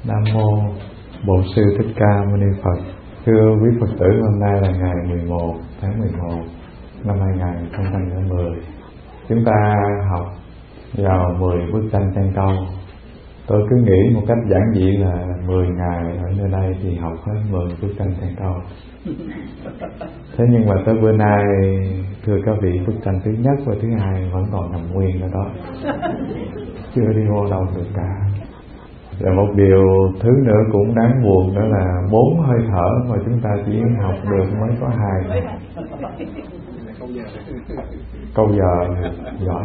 Nam mô Bổn Sư Thích Ca Mâu Ni Phật. Thưa quý Phật tử, hôm nay là ngày 11 tháng 11 năm 2010. Chúng ta học vào 10 bức tranh Chân Câu. Tôi cứ nghĩ một cách giản dị là 10 ngày ở nơi đây thì học hết 10 bức tranh Chân Câu. Thế nhưng mà tới bữa nay, thưa các vị, bức tranh thứ nhất và thứ hai vẫn còn nằm nguyên ở đó, chưa đi vô đâu được cả. Và một điều thứ nữa cũng đáng buồn, đó là 4 hơi thở mà chúng ta chỉ học được mới có 2. Câu giờ giỏi.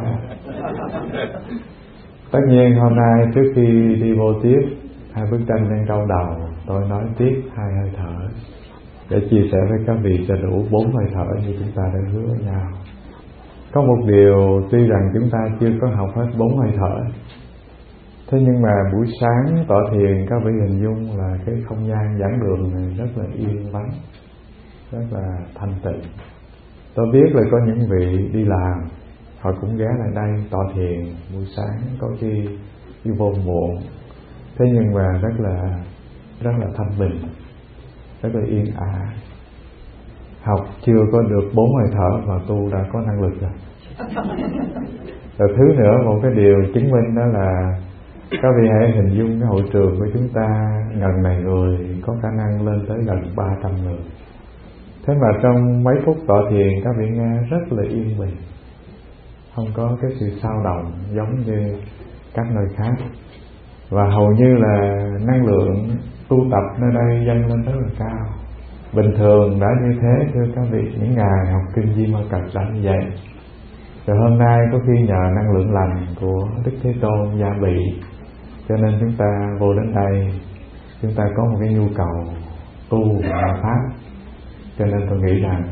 Tất nhiên hôm nay trước khi đi vô tiếp 2 bức tranh Chân Câu đầu, tôi nói tiếp 2 hơi thở để chia sẻ với các vị cho đủ 4 hơi thở như chúng ta đã hứa với nhau. Có một điều, tuy rằng chúng ta chưa có học hết 4 hơi thở, thế nhưng mà buổi sáng tọa thiền các vị hình dung là cái không gian giảng đường này rất là yên vắng, rất là thanh tịnh. Tôi biết là có những vị đi làm, họ cũng ghé lại đây tọa thiền buổi sáng, có khi đi vô muộn. Thế nhưng mà rất là thanh bình, rất là yên ả. Học chưa có được 4 hơi thở mà tu đã có năng lực rồi. Rồi thứ nữa, một cái điều chứng minh đó là các vị hãy hình dung cái hội trường của chúng ta ngần này người, có khả năng lên tới gần 300 người. Thế mà trong mấy phút tọa thiền các vị nghe rất là yên bình, không có cái sự xao động giống như các nơi khác. Và hầu như là năng lượng tu tập nơi đây dâng lên rất là cao. Bình thường đã như thế, thưa các vị, những ngày học kinh Di Ma Cật đã như vậy. Rồi hôm nay có khi nhờ năng lượng lành của Đức Thế Tôn gia bị, cho nên chúng ta vô đến đây, chúng ta có một cái nhu cầu tu và pháp. Cho nên tôi nghĩ rằng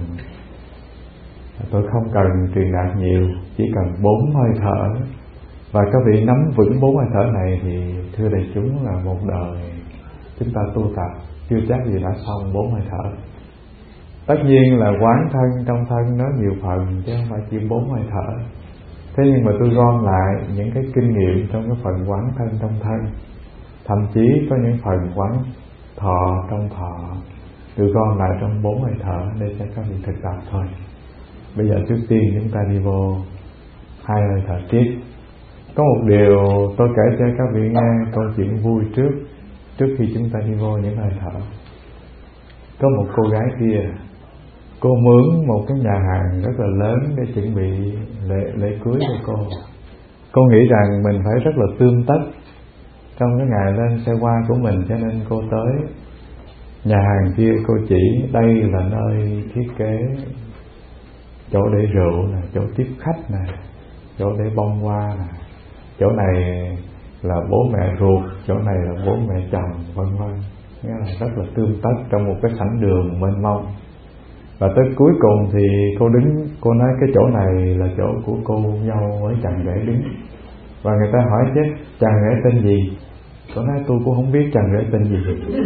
tôi không cần truyền đạt nhiều, chỉ cần 4 hơi thở. Và các vị nắm vững 4 hơi thở này thì thưa đại chúng là một đời chúng ta tu tập chưa chắc gì đã xong 4 hơi thở. Tất nhiên là quán thân trong thân nó nhiều phần chứ không phải chỉ 4 hơi thở. Thế nhưng mà tôi gom lại những cái kinh nghiệm trong cái phần quán thân trong thân, thậm chí có những phần quán thọ trong thọ, tôi gom lại trong 4 hơi thở để cho các vị thực tập thôi. Bây giờ trước tiên chúng ta đi vô 2 hơi thở tiếp. Có một điều tôi kể cho các vị nghe câu chuyện vui trước khi chúng ta đi vô những hơi thở. Có một cô gái kia, cô mướn một cái nhà hàng rất là lớn để chuẩn bị lễ cưới của cô. Cô nghĩ rằng mình phải rất là tươm tất trong cái ngày lên xe hoa của mình, cho nên cô tới nhà hàng kia. Cô chỉ đây là nơi thiết kế chỗ để rượu nè, chỗ tiếp khách nè, chỗ để bông hoa nè, chỗ này là bố mẹ ruột, chỗ này là bố mẹ chồng, vân vân. Nghĩa là rất là tươm tất trong một cái sảnh đường mênh mông. Và tới cuối cùng thì cô đứng, cô nói cái chỗ này là chỗ của cô dâu với chàng rể đứng. Và người ta hỏi chứ chàng rể tên gì? Cô nói tôi cũng không biết chàng rể tên gì.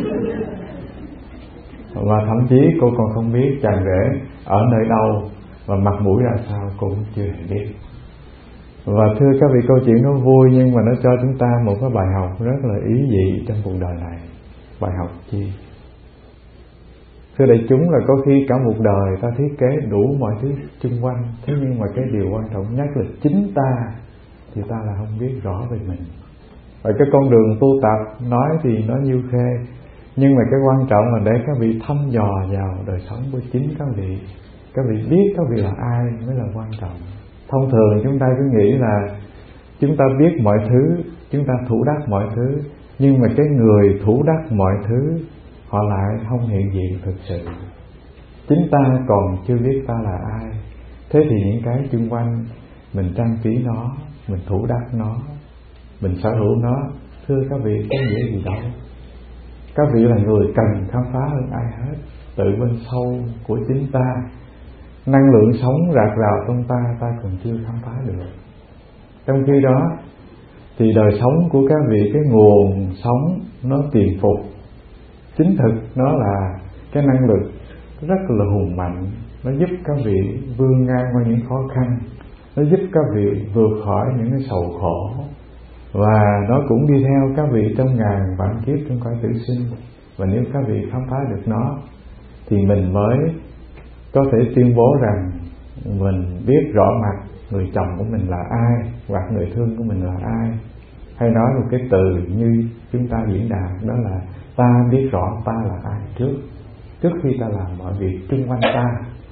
Và thậm chí cô còn không biết chàng rể ở nơi đâu và mặt mũi ra sao cô cũng chưa hề biết. Và thưa các vị, câu chuyện nó vui nhưng mà nó cho chúng ta một cái bài học rất là ý vị trong cuộc đời này. Bài học chi? Thưa đại chúng, là có khi cả một đời ta thiết kế đủ mọi thứ xung quanh, thế nhưng mà cái điều quan trọng nhất là chính ta thì ta là không biết rõ về mình. Và cái con đường tu tập nói thì nó nhiêu khê, nhưng mà cái quan trọng là để các vị thăm dò vào đời sống của chính các vị. Các vị biết các vị là ai mới là quan trọng. Thông thường chúng ta cứ nghĩ là chúng ta biết mọi thứ, chúng ta thủ đắc mọi thứ, nhưng mà cái người thủ đắc mọi thứ họ lại không hiện diện thực sự. Chính ta còn chưa biết ta là ai. Thế thì những cái xung quanh mình trang trí nó, mình thủ đắc nó, mình sở hữu nó, thưa các vị, có nghĩa gì đâu. Các vị là người cần khám phá hơn ai hết, tự bên sâu của chính ta. Năng lượng sống rạc rào trong ta, ta còn chưa khám phá được. Trong khi đó thì đời sống của các vị, cái nguồn sống nó tiền phục, chính thực nó là cái năng lực rất là hùng mạnh. Nó giúp các vị vươn ngang qua những khó khăn, nó giúp các vị vượt khỏi những cái sầu khổ, Và nó cũng đi theo các vị trong ngàn vạn kiếp trong cõi tử sinh. Và nếu các vị khám phá được nó thì mình mới có thể tuyên bố rằng mình biết rõ mặt người chồng của mình là ai, hoặc người thương của mình là ai. Hay nói một cái từ như chúng ta diễn đạt, đó là ta biết rõ ta là ai trước khi ta làm mọi việc xung quanh ta.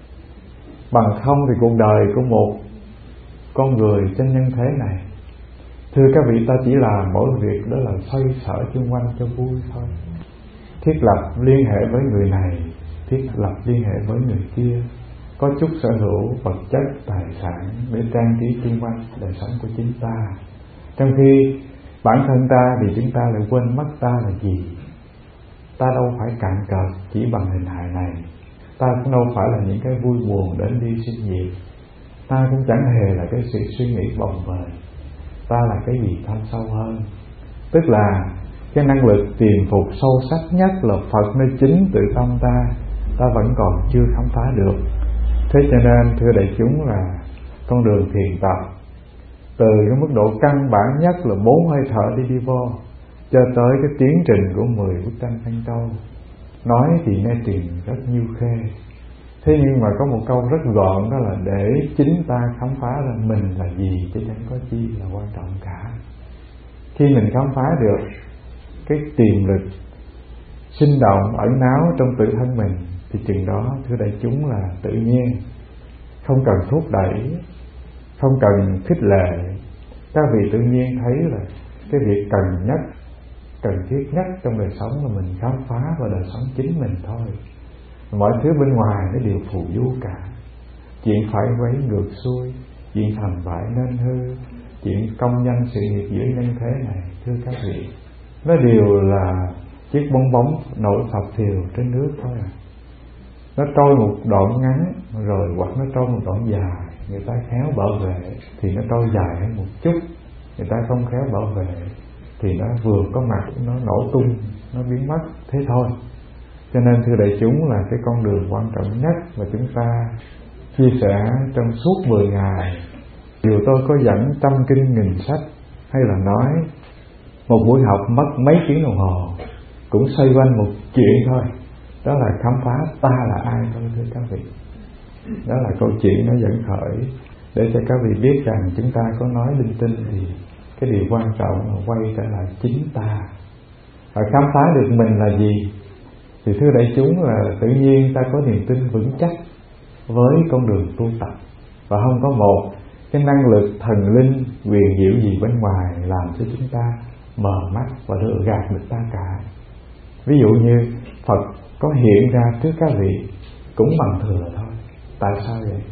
Bằng không thì cuộc đời của một con người trên nhân thế này, thưa các vị, ta chỉ làm mỗi việc đó là xoay sở xung quanh cho vui thôi. Thiết lập liên hệ với người này, thiết lập liên hệ với người kia, có chút sở hữu vật chất, tài sản để trang trí xung quanh đời sống của chính ta. Trong khi bản thân ta thì chúng ta lại quên mất ta là gì. Ta đâu phải cạn cợt chỉ bằng hình hài này. Ta cũng đâu phải là những cái vui buồn đến đi sinh diệt. Ta cũng chẳng hề là cái sự suy nghĩ bồng bềnh. Ta là cái gì thâm sâu hơn, tức là cái năng lực tìm phục sâu sắc nhất là Phật nơi chính tự tâm ta. Ta vẫn còn chưa khám phá được. Thế cho nên thưa đại chúng là con đường thiền tập từ cái mức độ căn bản nhất là 4 hơi thở đi vô, cho tới cái tiến trình của 10 bức tranh Thanh Châu. Nói thì nghe tiền rất nhiêu khê, thế nhưng mà có một câu rất gọn, đó là để chính ta khám phá ra mình là gì, chứ chẳng có chi là quan trọng cả. Khi mình khám phá được cái tiềm lực sinh động ẩn náu trong tự thân mình thì chừng đó thưa đại chúng là tự nhiên, không cần thúc đẩy, không cần khích lệ. Các vị tự nhiên thấy là cái việc cần thiết nhất trong đời sống là mình khám phá vào đời sống chính mình thôi. Mọi thứ bên ngoài nó đều phù du cả. Chuyện phải quấy ngược xuôi, chuyện thành bại nên hư, chuyện công danh sự nghiệp giữa nhân thế này, thưa các vị, nó đều là chiếc bong bóng nổi phập phìu trên nước thôi à. Nó trôi một đoạn ngắn rồi, hoặc nó trôi một đoạn dài. Người ta khéo bảo vệ thì nó trôi dài hơn một chút, người ta không khéo bảo vệ thì nó vừa có mặt nó nổ tung, nó biến mất, thế thôi. Cho nên thưa đại chúng là cái con đường quan trọng nhất mà chúng ta chia sẻ trong suốt 10 ngày. Dù tôi có dẫn 100 kinh nghìn sách, hay là nói một buổi học mất mấy tiếng đồng hồ, cũng xoay quanh một chuyện thôi, đó là khám phá ta là ai thôi, thưa các vị. Đó là câu chuyện nó dẫn khởi để cho các vị biết rằng chúng ta có nói linh tinh thì cái điều quan trọng là quay trở lại chính ta. Và khám phá được mình là gì thì thưa đại chúng là tự nhiên ta có niềm tin vững chắc với con đường tu tập, và không có một cái năng lực thần linh quyền diệu gì bên ngoài làm cho chúng ta mờ mắt và lừa gạt được ta cả. Ví dụ như Phật có hiện ra trước các vị cũng bằng thừa thôi. Tại sao vậy?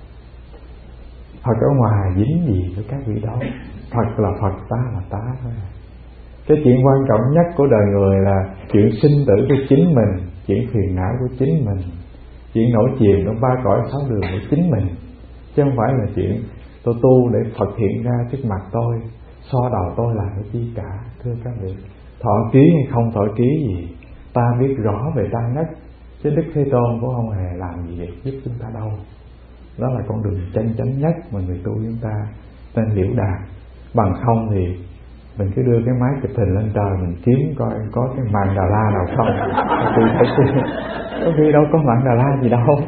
Phật ở ngoài dính gì với các vị đâu. Phật là Phật, ta là ta thôi. Cái chuyện quan trọng nhất của đời người là chuyện sinh tử của chính mình, chuyện phiền não của chính mình, chuyện nổi chìm trong 3 cõi 6 đường của chính mình, chứ không phải là chuyện tôi tu để Phật hiện ra trước mặt tôi, so đầu tôi làm cái chi cả. Thưa các vị, thọ ký hay không thọ ký gì, ta biết rõ về ta nhất, chứ Đức Thế Tôn cũng không hề làm gì để giúp chúng ta đâu. Đó là con đường chân chánh nhất mà người tu chúng ta nên liễu đạt. Bằng không thì mình cứ đưa cái máy chụp hình lên trời, mình kiếm coi có cái màn Đà La nào không. Có khi đâu có màn Đà La gì đâu.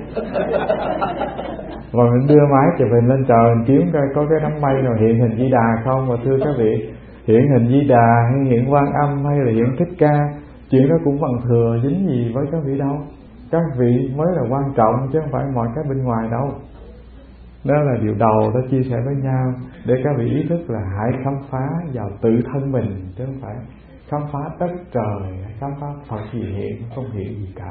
Mà mình đưa máy chụp hình lên trời, mình kiếm coi có cái đám mây nào hiện hình Di Đà không. Mà thưa các vị, hiện hình Di Đà hay hiện Quan Âm hay là hiện Thích Ca, chuyện đó cũng bằng thừa, dính gì với các vị đâu. Các vị mới là quan trọng chứ không phải mọi cái bên ngoài đâu. Đó là điều đầu ta chia sẻ với nhau, để các vị ý thức là hãy khám phá vào tự thân mình, chứ không phải khám phá đất trời, khám phá Phật gì hiện, không hiện gì cả.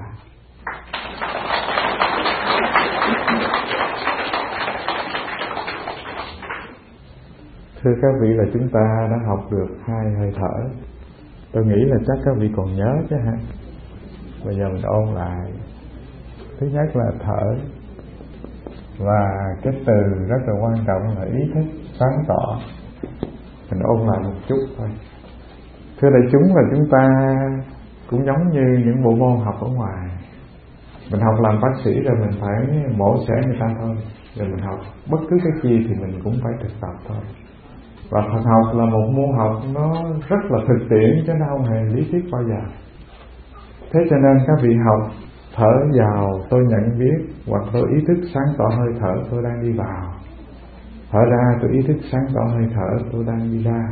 Thưa các vị, là chúng ta đã học được 2 hơi thở. Tôi nghĩ là chắc các vị còn nhớ chứ ha. Bây giờ mình ôn lại. Thứ nhất là thở, và cái từ rất là quan trọng là ý thức sáng tỏ. Mình ôn lại một chút thôi. Thưa đại chúng, là chúng ta cũng giống như những bộ môn học ở ngoài. Mình học làm bác sĩ rồi mình phải mổ xẻ người ta thôi. Rồi mình học bất cứ cái gì thì mình cũng phải thực tập thôi. Và Phật học là một môn học nó rất là thực tiễn chứ nó không hề lý thuyết bao giờ. Thế cho nên các vị học thở vào tôi nhận biết, hoặc tôi ý thức sáng tỏ hơi thở tôi đang đi vào. Thở ra tôi ý thức sáng tỏ hơi thở tôi đang đi ra.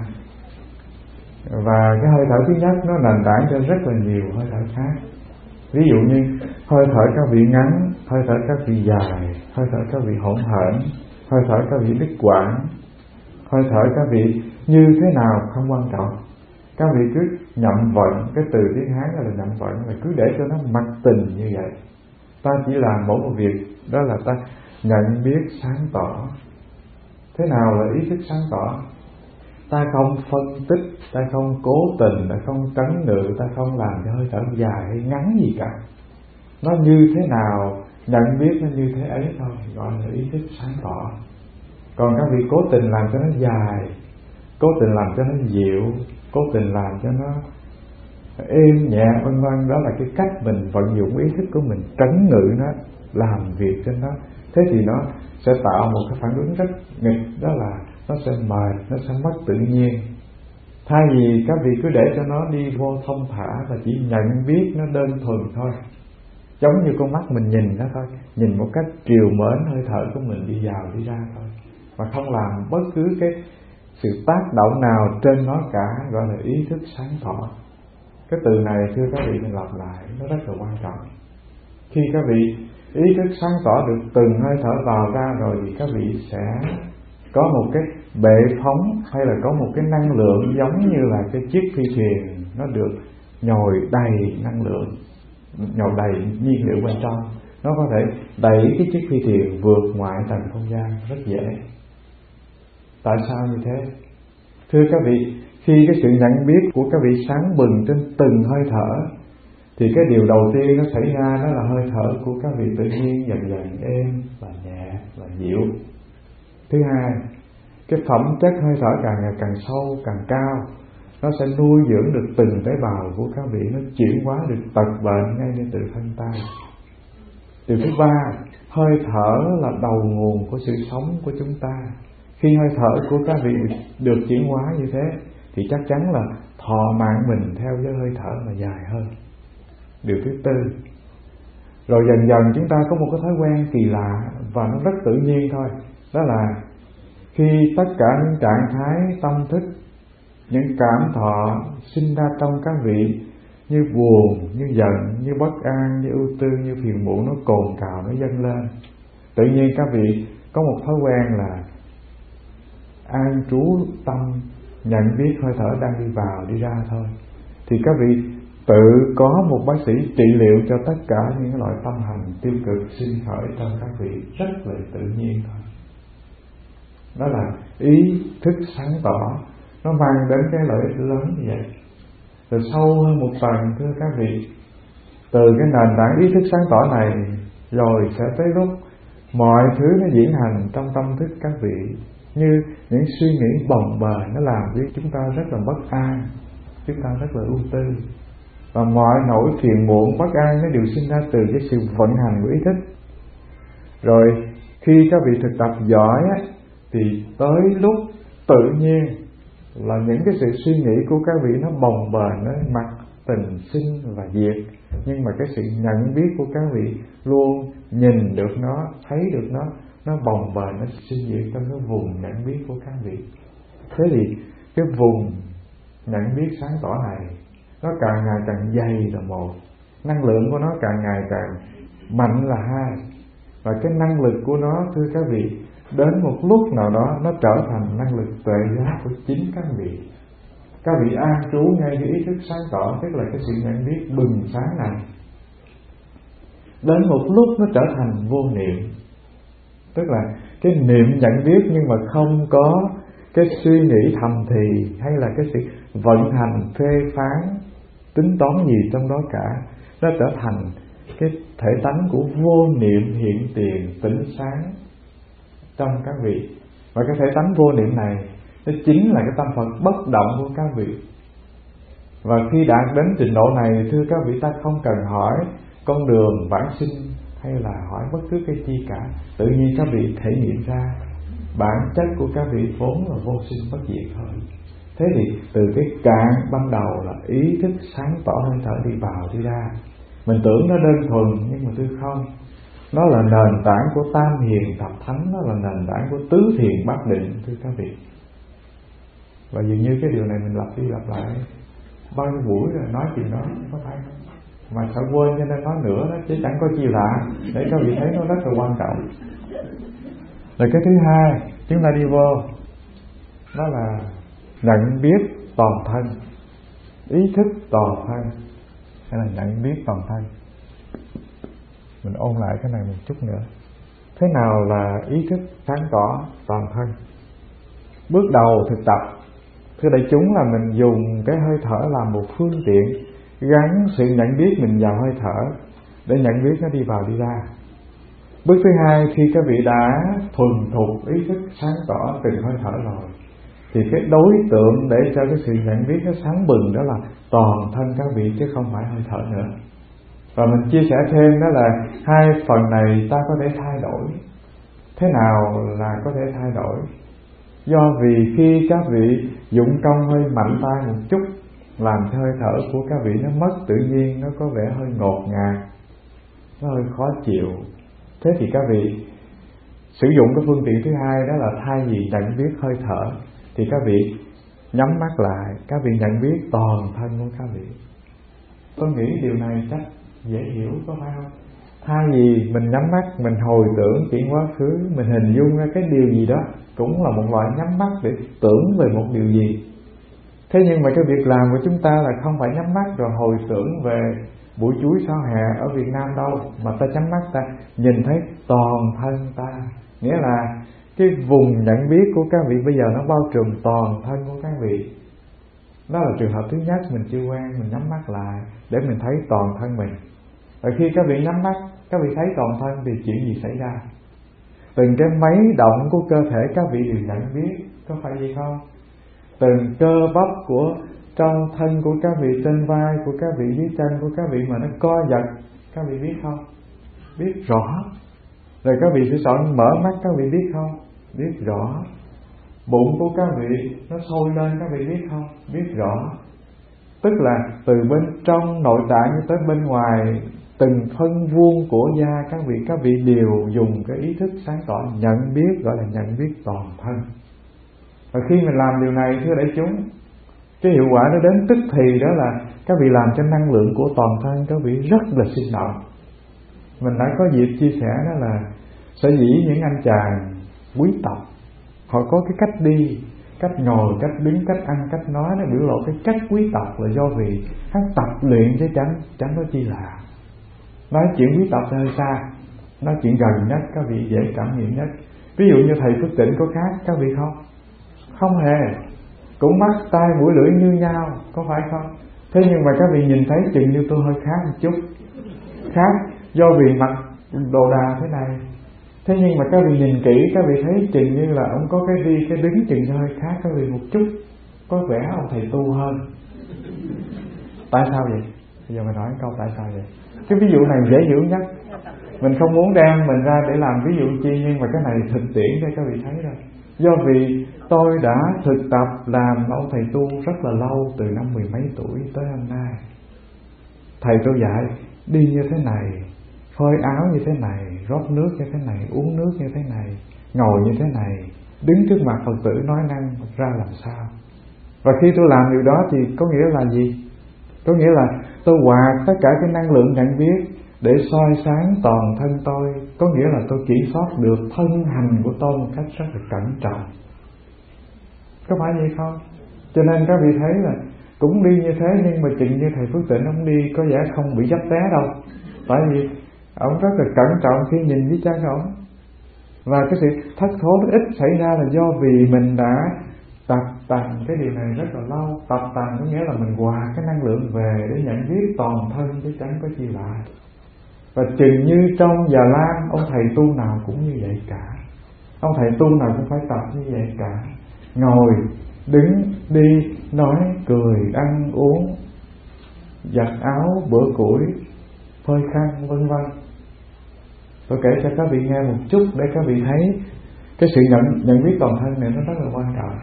Và cái hơi thở thứ nhất nó nền tảng cho rất là nhiều hơi thở khác. Ví dụ như hơi thở các vị ngắn, hơi thở các vị dài, hơi thở các vị hỗn hển, hơi thở các vị đứt quãng, hơi thở các vị như thế nào không quan trọng. Các vị cứ nhậm vận, cái từ tiếng Hán là nhậm vận, là cứ để cho nó mặc tình như vậy. Ta chỉ làm mỗi một việc, đó là ta nhận biết sáng tỏ. Thế nào là ý thức sáng tỏ? Ta không phân tích, ta không cố tình, ta không trấn ngự, ta không làm cho hơi thở dài hay ngắn gì cả. Nó như thế nào, nhận biết nó như thế ấy thôi, gọi là ý thức sáng tỏ. Còn các vị cố tình làm cho nó dài, cố tình làm cho nó dịu, cố tình làm cho nó êm nhẹ vân vân, đó là cái cách mình vận dụng ý thức của mình trấn ngự nó, làm việc cho nó. Thế thì nó sẽ tạo một cái phản ứng rất nghịch, đó là nó sẽ mệt, nó sẽ mất tự nhiên. Thay vì các vị cứ để cho nó đi vô thông thả và chỉ nhận biết nó đơn thuần thôi, giống như con mắt mình nhìn nó thôi, nhìn một cách triều mến hơi thở của mình đi vào đi ra thôi, mà không làm bất cứ cái sự tác động nào trên nó cả, gọi là ý thức sáng tỏ. Cái từ này thưa các vị mình lặp lại, nó rất là quan trọng. Khi các vị ý thức sáng tỏ được từng hơi thở vào ra rồi thì các vị sẽ có một cái bệ phóng, hay là có một cái năng lượng giống như là cái chiếc phi thuyền nó được nhồi đầy năng lượng, nhồi đầy nhiên liệu bên trong. Nó có thể đẩy cái chiếc phi thuyền vượt ngoại tầng không gian rất dễ. Tại sao như thế? Thưa các vị, khi cái sự nhận biết của các vị sáng bừng trên từng hơi thở thì cái điều đầu tiên nó xảy ra đó là hơi thở của các vị tự nhiên dần dần êm và nhẹ và dịu. Thứ hai, cái phẩm chất hơi thở càng ngày càng sâu, càng cao, nó sẽ nuôi dưỡng được từng tế bào của các vị, nó chuyển hóa được tật bệnh ngay nơi từ thân ta. Điều thứ ba, hơi thở là đầu nguồn của sự sống của chúng ta. Khi hơi thở của các vị được chuyển hóa như thế thì chắc chắn là thọ mạng mình theo với hơi thở mà dài hơn. Điều thứ tư, rồi dần dần chúng ta có một cái thói quen kỳ lạ và nó rất tự nhiên thôi, đó là khi tất cả những trạng thái tâm thức, những cảm thọ sinh ra trong các vị như buồn, như giận, như bất an, như ưu tư, như phiền muộn, nó cồn cào, nó dâng lên, tự nhiên các vị có một thói quen là an trú tâm, nhận biết hơi thở đang đi vào đi ra thôi. Thì các vị tự có một bác sĩ trị liệu cho tất cả những loại tâm hành tiêu cực sinh khởi trong các vị rất là tự nhiên thôi. Đó là ý thức sáng tỏ, nó mang đến cái lợi ích lớn như vậy. Rồi sâu hơn một tầng thưa các vị, từ cái nền tảng ý thức sáng tỏ này rồi sẽ tới lúc mọi thứ nó diễn hành trong tâm thức các vị, như những suy nghĩ bồng bềnh nó làm cho chúng ta rất là bất an, chúng ta rất là ưu tư, và mọi nỗi phiền muộn bất an nó đều sinh ra từ cái sự vận hành của ý thức. Rồi khi các vị thực tập giỏi á, thì tới lúc tự nhiên là những cái sự suy nghĩ của các vị nó bồng bềnh, nó mặc tình sinh và diệt, nhưng mà cái sự nhận biết của các vị luôn nhìn được nó, thấy được nó bồng bềnh, nó sinh diệt trong cái vùng nhận biết của các vị. Thế thì cái vùng nhận biết sáng tỏ này nó càng ngày càng dày là một, năng lượng của nó càng ngày càng mạnh là hai, và cái năng lực của nó thưa các vị đến một lúc nào đó nó trở thành năng lực tuệ giác của chính các vị. Các vị an trú ngay cái ý thức sáng tỏ, tức là cái sự nhận biết bừng sáng này, đến một lúc nó trở thành vô niệm, tức là cái niệm nhận biết nhưng mà không có cái suy nghĩ thầm thì hay là cái sự vận hành phê phán tính toán gì trong đó cả. Nó trở thành cái thể tánh của vô niệm hiện tiền tỉnh sáng trong các vị. Và cái thể tánh vô niệm này nó chính là cái tâm Phật bất động của các vị. Và khi đạt đến trình độ này, thưa các vị, ta không cần hỏi con đường vãng sinh hay là hỏi bất cứ cái chi cả, tự nhiên các vị thể nghiệm ra. bản chất của các vị vốn là vô sinh bất diệt thôi. Thế thì từ cái cạn ban đầu là ý thức sáng tỏ hơi thở đi vào đi ra. Mình tưởng nó đơn thuần nhưng mà tôi không. Nó là nền tảng của tam hiền thập thánh, nó là nền tảng của tứ thiền bát định thưa các vị. Và dường như cái điều này mình lặp đi lặp lại bao nhiêu buổi rồi nói chuyện đó, có phải không? Mà sợ quên cho nên nói nữa đó, chứ chẳng có chi lạ. Để các vị thấy nó rất là quan trọng. Rồi cái thứ hai chúng ta đi vô, đó là nhận biết toàn thân, ý thức toàn thân, hay là nhận biết toàn thân. Mình ôn lại cái này một chút nữa. Thế nào là ý thức sáng tỏ toàn thân? Bước đầu thực tập, thưa đại chúng, là mình dùng cái hơi thở làm một phương tiện gắn sự nhận biết mình vào hơi thở để nhận biết nó đi vào đi ra. Bước thứ hai, khi các vị đã thuần thục ý thức sáng tỏ từng hơi thở rồi, thì cái đối tượng để cho cái sự nhận biết nó sáng bừng đó là toàn thân các vị, chứ không phải hơi thở nữa. Và mình chia sẻ thêm đó là hai phần này ta có thể thay đổi. Thế nào là có thể thay đổi? Do vì khi các vị dụng công hơi mạnh tay một chút, làm cho hơi thở của các vị nó mất tự nhiên, nó có vẻ hơi ngột ngạt, nó hơi khó chịu. Thế thì các vị sử dụng cái phương tiện thứ hai, đó là thay vì nhận biết hơi thở thì các vị nhắm mắt lại, các vị nhận biết toàn thân của các vị. Tôi nghĩ điều này chắc dễ hiểu, có phải không? Thay vì mình nhắm mắt, mình hồi tưởng chuyện quá khứ, mình hình dung ra cái điều gì đó, cũng là một loại nhắm mắt để tưởng về một điều gì. Thế nhưng mà cái việc làm của chúng ta là không phải nhắm mắt rồi hồi tưởng về buổi chuối sao hè ở Việt Nam đâu, mà ta nhắm mắt ta nhìn thấy toàn thân ta. Nghĩa là cái vùng nhận biết của các vị bây giờ nó bao trùm toàn thân của các vị. Đó là trường hợp thứ nhất, mình chưa quen, mình nhắm mắt lại để mình thấy toàn thân mình. Và khi các vị nhắm mắt, các vị thấy toàn thân thì chuyện gì xảy ra? Từng cái máy động của cơ thể các vị đều nhận biết, có phải vậy không? Từng cơ bắp của trong thân của các vị, trên vai của các vị, dưới chân của các vị mà nó co giật, các vị biết không? Biết rõ. Rồi các vị sẽ chọn mở mắt, các vị biết không? Biết rõ. Bụng của các vị nó sôi lên, các vị biết không? Biết rõ. Tức là từ bên trong nội tạng tới bên ngoài, từng phân vuông của da các vị đều dùng cái ý thức sáng tỏ nhận biết, gọi là nhận biết toàn thân. Và khi mình làm điều này thưa đại chúng, cái hiệu quả nó đến tức thì, đó là các vị làm cho năng lượng của toàn thân các vị rất là sinh động. Mình đã có dịp chia sẻ đó là sở dĩ những anh chàng quý tộc họ có cái cách đi, cách ngồi, cách đứng, cách ăn, cách nói, nó biểu lộ cái cách quý tộc là do vì hắn tập luyện chứ chẳng có chi lạ. Nói chuyện quý tộc hơi xa, nói chuyện gần nhất các vị dễ cảm nhận nhất. Ví dụ như thầy Phước Tịnh có khác, các vị không? Không hề. Cũng mắt, tai, mũi, lưỡi như nhau, có phải không? Thế nhưng mà các vị nhìn thấy chừng như tôi hơi khác một chút. Khác do vì mặc đồ đà thế này. Thế nhưng mà các vị nhìn kỹ, các vị thấy chừng như là ông có cái đi, cái đứng chừng như hơi khác các vị một chút. Có vẻ ông thầy tu hơn. Tại sao vậy? Bây giờ mình nói câu tại sao vậy? Cái ví dụ này dễ hiểu nhất. Mình không muốn đem mình ra để làm ví dụ chi, nhưng mà cái này thực tiễn cho các vị thấy rồi. Do vì tôi đã thực tập làm ông thầy tu rất là lâu, từ năm 10 mấy tuổi tới hôm nay. Thầy tôi dạy đi như thế này, phơi áo như thế này, rót nước như thế này, uống nước như thế này, ngồi như thế này, đứng trước mặt Phật tử nói năng ra làm sao. Và khi tôi làm điều đó thì có nghĩa là gì? Có nghĩa là tôi hòa tất cả cái năng lượng nhận biết để soi sáng toàn thân tôi. Có nghĩa là tôi kiểm soát được thân hành của tôi một cách rất là cẩn trọng. Có phải vậy không? Cho nên các vị thấy là cũng đi như thế, nhưng mà chừng như thầy Phước Tịnh ông đi có vẻ không bị dấp té đâu. Tại vì ông rất là cẩn trọng khi nhìn dưới chân ông. Và cái sự thất thố nó ít xảy ra là do vì mình đã tập tành cái điều này rất là lâu. Tập tành có nghĩa là mình hòa cái năng lượng về để nhận biết toàn thân chứ chẳng có chi lạ. Và chừng như trong Già Lam, ông thầy tu nào cũng như vậy cả. Ông thầy tu nào cũng phải tập như vậy cả. Ngồi, đứng, đi, nói, cười, ăn, uống, giặt áo, bữa củi, phơi khăn, vân vân. Tôi kể cho các vị nghe một chút để các vị thấy Cái sự nhận biết toàn thân này nó rất là quan trọng.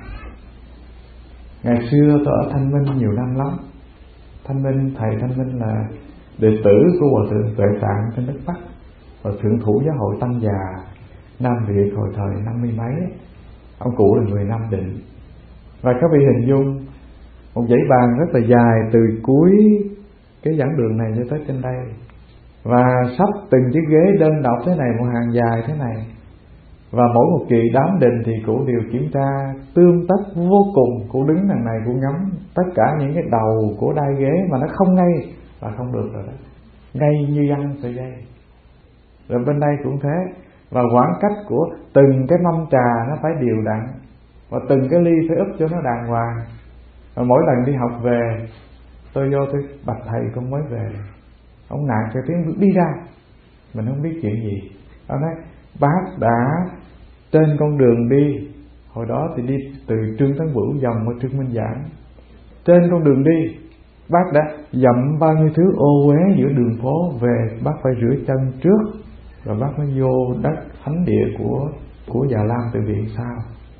Ngày xưa tôi ở Thanh Minh nhiều năm lắm. Thanh Minh, thầy Thanh Minh là đệ tử của Hòa Thượng Tuệ Tạng trên đất Bắc và thượng thủ giáo hội Tăng Già Nam Việt hồi thời 50 mấy. Ông cụ là người Nam Định. Và các vị hình dung một dãy bàn rất là dài từ cuối cái giảng đường này cho tới trên đây, và sắp từng chiếc ghế đơn độc thế này, một hàng dài thế này. Và mỗi một kỳ đám đình thì cụ đều kiểm tra tươm tất vô cùng. Cụ đứng đằng này cụ ngắm tất cả những cái đầu của đai ghế mà nó không ngay là không được rồi đó, ngay như ăn sợi dây. Rồi bên đây cũng thế. Và khoảng cách của từng cái mâm trà nó phải đều đặn, và từng cái ly phải úp cho nó đàng hoàng. Và mỗi lần đi học về, tôi vô tôi bạch thầy con mới về, ông nạt cho tiếng đi ra. Mình không biết chuyện gì. Ông nói bác đã trên con đường đi, hồi đó thì đi từ Trương Tấn Bửu vòng qua Trương Minh Giảng. Trên con đường đi, bác đã dặm bao nhiêu thứ ô uế giữa đường phố, về bác phải rửa chân trước, rồi bác mới vô đất thánh địa của Già Lam Tự Viện sau.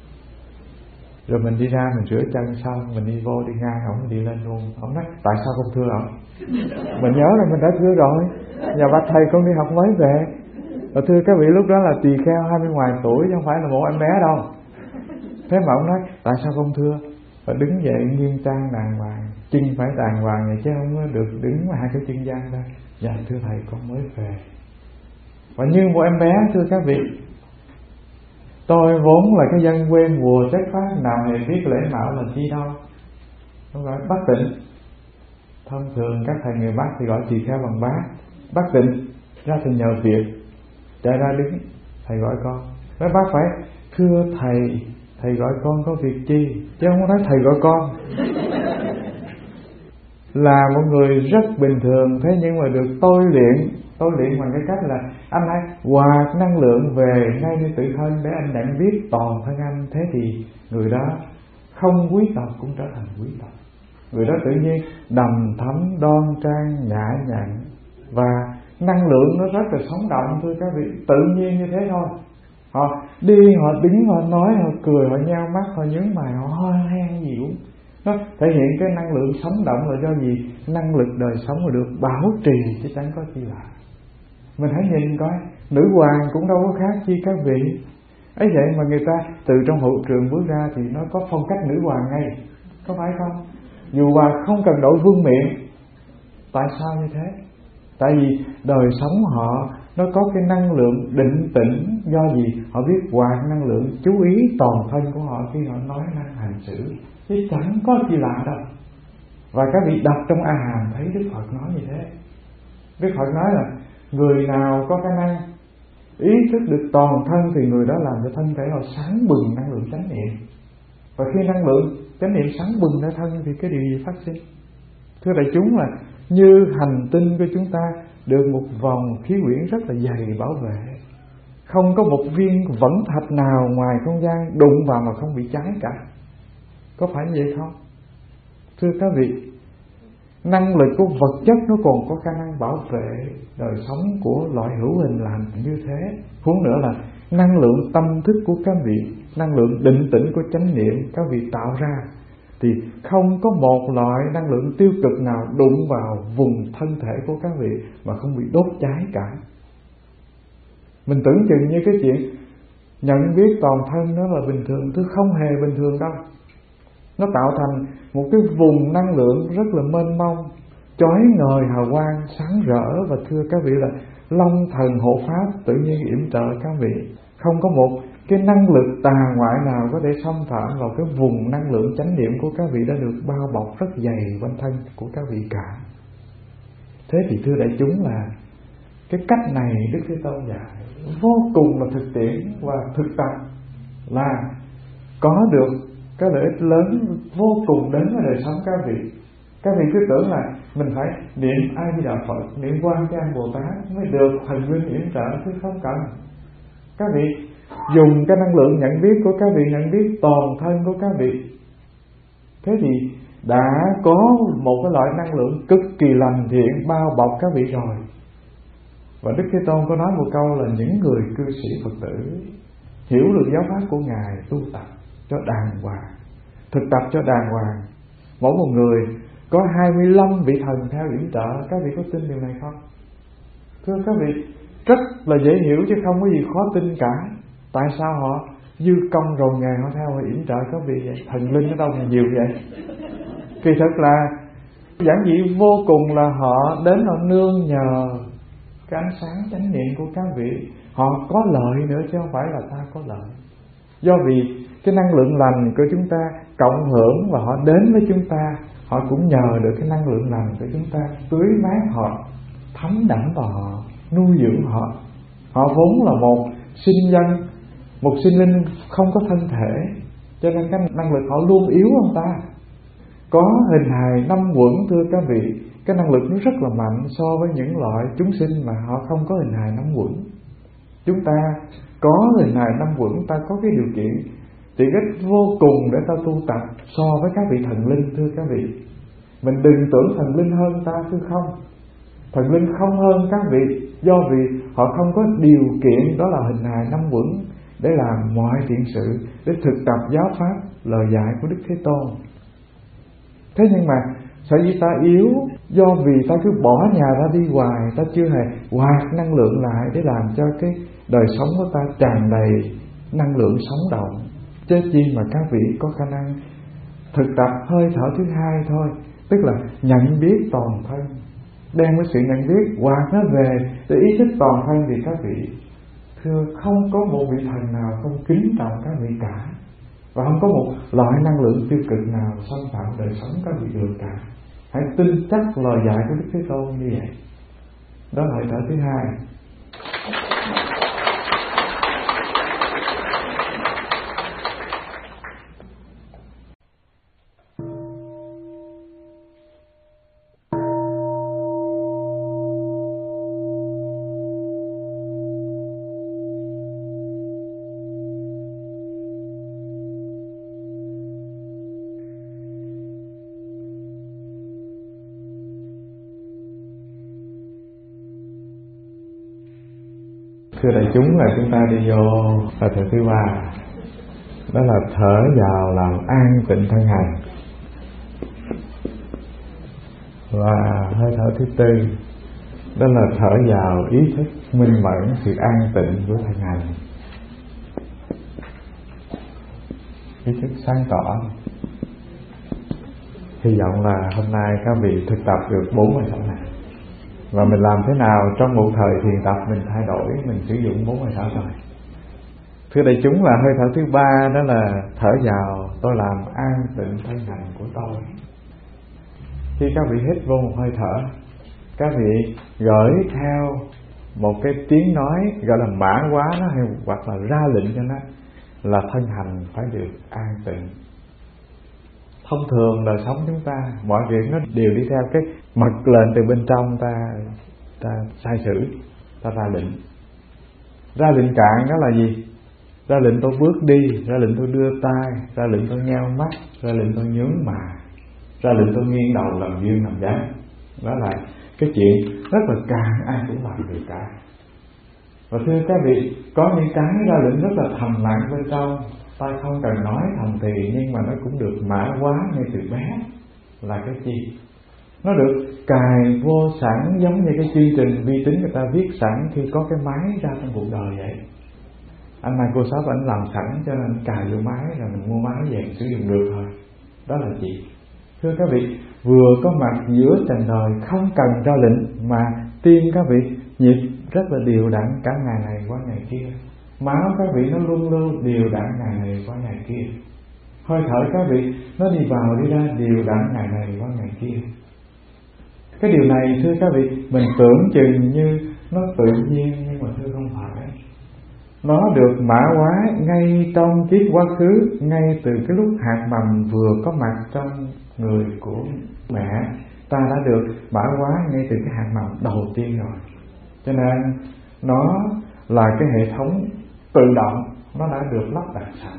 Rồi mình đi ra mình rửa chân xong, mình đi vô đi ngang, ổng đi lên luôn. Ổng nói tại sao không thưa ổng? Mình nhớ là mình đã thưa rồi. Nhà bác thầy con đi học mới về. Và thưa các vị, lúc đó là tỳ kheo 20 ngoài tuổi, chứ không phải là một em bé đâu. Thế mà ông nói tại sao không thưa? Và đứng dậy nghiêm trang đàng hoàng, chân phải đàng hoàng vậy chứ không có được đứng mà hai cái chân gian ra. Dạ thưa thầy con mới về. Và như một em bé thưa các vị, tôi vốn là cái dân quê mùa chất phát, nào hề biết lễ mạo là chi đâu. Tôi gọi bác Tịnh. Thông thường các thầy người Bắc thì gọi tỳ kheo bằng bác. Bác Tịnh ra thì nhờ việc, chạy ra đứng, thầy gọi con. Nói bác phải thưa thầy, thầy gọi con có việc chi, chứ không có nói thầy gọi con. Là một người rất bình thường, thế nhưng mà được tôi luyện bằng cái cách là anh hãy hòa năng lượng về ngay nơi tự thân để anh nhận biết toàn thân anh. Thế thì người đó không quý tộc cũng trở thành quý tộc. Người đó tự nhiên đầm thấm, đoan trang, nhã nhặn, và năng lượng nó rất là sống động thưa các vị, tự nhiên như thế thôi. Họ đi, họ đứng, họ nói, họ cười, họ nheo mắt, họ nhướng mày, họ ho hen gì cũng nó thể hiện cái năng lượng sống động là do gì? Năng lực đời sống mà được bảo trì chứ chẳng có chi lạ. Mình hãy nhìn coi, nữ hoàng cũng đâu có khác chi các vị. Ấy vậy mà người ta từ trong hậu trường bước ra thì nó có phong cách nữ hoàng ngay, có phải không? Dù bà không cần đội vương miện. Tại sao như thế? Tại vì đời sống họ nó có cái năng lượng định tĩnh. Do gì? Họ biết hoạt năng lượng, chú ý toàn thân của họ khi họ nói năng hành xử, chứ chẳng có gì lạ đâu. Và các vị đọc trong A Hàm thấy Đức Phật nói như thế. Đức Phật nói là người nào có khả năng ý thức được toàn thân thì người đó làm cho thân thể họ sáng bừng năng lượng chánh niệm. Và khi năng lượng chánh niệm sáng bừng ra thân thì cái điều gì phát sinh? Thưa đại chúng, là như hành tinh của chúng ta được một vòng khí quyển rất là dày bảo vệ, không có một viên vẫn thạch nào ngoài không gian đụng vào mà không bị cháy cả. Có phải như vậy không? Thưa các vị, năng lực của vật chất nó còn có khả năng bảo vệ đời sống của loại hữu hình làm như thế. Huống nữa là năng lượng tâm thức của các vị, năng lượng định tĩnh của chánh niệm các vị tạo ra, thì không có một loại năng lượng tiêu cực nào đụng vào vùng thân thể của các vị mà không bị đốt cháy cả. Mình tưởng chừng như cái chuyện nhận biết toàn thân nó là bình thường, thứ không hề bình thường đâu. Nó tạo thành một cái vùng năng lượng rất là mênh mông, chói ngời hào quang sáng rỡ. Và thưa các vị là long thần hộ pháp tự nhiên yểm trợ các vị. Không có một cái năng lực tà ngoại nào có thể xâm phạm vào cái vùng năng lượng chánh niệm của các vị đã được bao bọc rất dày quanh thân của các vị cả. Thế thì thưa đại chúng, là cái cách này Đức Thế Tôn dạy vô cùng là thực tiễn và thực tập, là có được cái lợi ích lớn vô cùng đến với đời sống các vị. Các vị cứ tưởng là mình phải niệm A Di Đà Phật, niệm Quan Thế Âm Bồ Tát mới được thần nguyên yểm trợ, chứ không cần. Các vị dùng cái năng lượng nhận biết của các vị nhận biết toàn thân của các vị, thế thì đã có một cái loại năng lượng cực kỳ lành thiện bao bọc các vị rồi. Và Đức Thế Tôn có nói một câu là những người cư sĩ Phật tử hiểu được giáo pháp của Ngài, tu tập cho đàng hoàng, thực tập cho đàng hoàng. Mỗi một người có 25 vị thần theo yểm trợ. Các vị có tin điều này không? Thưa các vị, rất là dễ hiểu chứ không có gì khó tin cả. Tại sao họ dư công rồi Ngài họ theo họ yểm trợ các vị vậy? Thần linh ở đâu mà nhiều vậy? Kỳ thực là giản dị vô cùng là họ đến họ nương nhờ cái ánh sáng chánh niệm của các vị. Họ có lợi nữa chứ không phải là ta có lợi. Do vì cái năng lượng lành của chúng ta cộng hưởng và họ đến với chúng ta, họ cũng nhờ được cái năng lượng lành của chúng ta tưới mát họ, thấm đẫm vào họ, nuôi dưỡng họ. Họ vốn là một sinh nhân, một sinh linh không có thân thể, cho nên cái năng lực họ luôn yếu hơn ta. Có hình hài năm quẩn, thưa các vị, cái năng lực nó rất là mạnh so với những loại chúng sinh mà họ không có hình hài năm quẩn. Chúng ta có hình hài năm quẩn, ta có cái điều kiện tiện ích vô cùng để ta tu tập so với các vị thần linh, thưa các vị. Mình đừng tưởng thần linh hơn ta, thưa không. Thần linh không hơn các vị, do vì họ không có điều kiện đó là hình hài năm quẩn để làm mọi thiện sự, để thực tập giáo pháp, lời dạy của Đức Thế Tôn. Thế nhưng mà sở dĩ ta yếu, do vì ta cứ bỏ nhà ra đi hoài, ta chưa hề hoạt năng lượng lại để làm cho cái đời sống của ta tràn đầy năng lượng sống động. Chứ chi mà các vị có khả năng thực tập hơi thở thứ hai thôi, tức là nhận biết toàn thân, đem cái sự nhận biết hoạt nó về để ý thức toàn thân. Thì các vị thưa, không có một vị thần nào không kính trọng các vị cả, và không có một loại năng lượng tiêu cực nào xâm phạm đời sống các vị được cả. Hãy tin chắc lời dạy của Đức Thế Tôn như vậy. Đó là hơi thở thứ hai. Thưa đại chúng, là chúng ta đi vô hơi thở thứ ba, đó là thở vào làm an tịnh thân hành. Và hơi thở thứ tư, đó là thở vào ý thức minh mẫn sự an tịnh của thân hành, ý thức sáng tỏ. Hy vọng là hôm nay các vị thực tập được 4 hơi thở này. Và mình làm thế nào trong một thời thiền tập mình thay đổi, mình sử dụng 4 hơi thở này. Thưa đại chúng, là hơi thở thứ ba, đó là thở vào tôi làm an tịnh thân hành của tôi. Khi các vị hít vô một hơi thở, các vị gửi theo một cái tiếng nói gọi là mã hóa nó, hay hoặc là ra lệnh cho nó là thân hành phải được an tịnh. Thông thường đời sống chúng ta, mọi việc nó đều đi theo cái mật lệnh từ bên trong ta sai sử, ta ra lệnh. Ra lệnh cạn đó là gì? Ra lệnh tôi bước đi, ra lệnh tôi đưa tay, ra lệnh tôi nheo mắt, ra lệnh tôi nhướng mày, ra lệnh tôi nghiêng đầu làm dương làm dáng. Đó là cái chuyện rất là cạn, ai cũng làm được cả. Và thưa các vị, có những cái ra lệnh rất là thầm lặng bên trong, ta không cần nói thầm thì, nhưng mà nó cũng được mã hóa ngay từ bé. Là cái gì? Nó được cài vô sẵn, giống như cái chương trình vi tính người ta viết sẵn khi có cái máy ra trong cuộc đời vậy. Anh Microsoft ảnh làm sẵn cho nên cài vô máy rồi mình mua máy về sử dụng được thôi. Đó là gì? Thưa các vị, vừa có mặt giữa trần đời, không cần ra lệnh mà tim các vị nhịp rất là đều đặn cả ngày này qua ngày kia. Máu các vị nó luôn luôn đều đặn ngày này qua ngày kia. Hơi thở các vị nó đi vào đi ra đều đặn ngày này qua ngày kia. Cái điều này thưa các vị, mình tưởng chừng như nó tự nhiên, nhưng mà thưa không phải. Nó được mã hóa ngay trong kiếp quá khứ, ngay từ cái lúc hạt mầm vừa có mặt trong người của mẹ, ta đã được mã hóa ngay từ cái hạt mầm đầu tiên rồi. Cho nên nó là cái hệ thống tự động, nó đã được lắp đặt sẵn.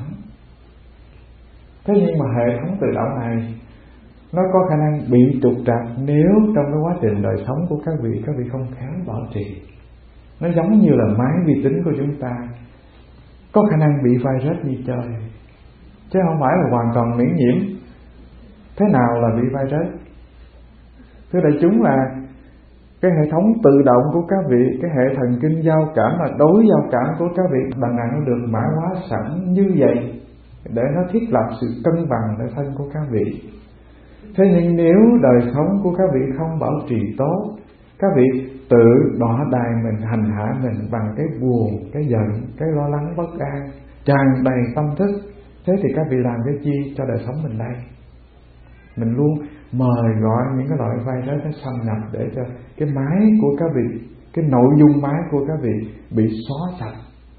Thế nhưng mà hệ thống tự động này nó có khả năng bị trục trặc nếu trong cái quá trình đời sống của các vị không khéo bảo trì. Nó giống như là máy vi tính của chúng ta. có khả năng bị virus như chơi, chứ không phải là hoàn toàn miễn nhiễm. Thế nào là bị virus? Thưa đại chúng, là cái hệ thống tự động của các vị, cái hệ thần kinh giao cảm và đối giao cảm của các vị đằng nào nó được mã hóa sẵn như vậy để nó thiết lập sự cân bằngในthân của các vị. Thế nhưng nếu đời sống của các vị không bảo trì tốt, các vị tự đọa đài mình, hành hạ mình bằng cái buồn, cái giận, cái lo lắng bất an, tràn đầy tâm thức, thế thì các vị làm cái chi cho đời sống mình đây? Mình luôn mời gọi những cái loại virus nó xâm nhập để cho cái máy của các vị, cái nội dung máy của các vị bị xóa sạch.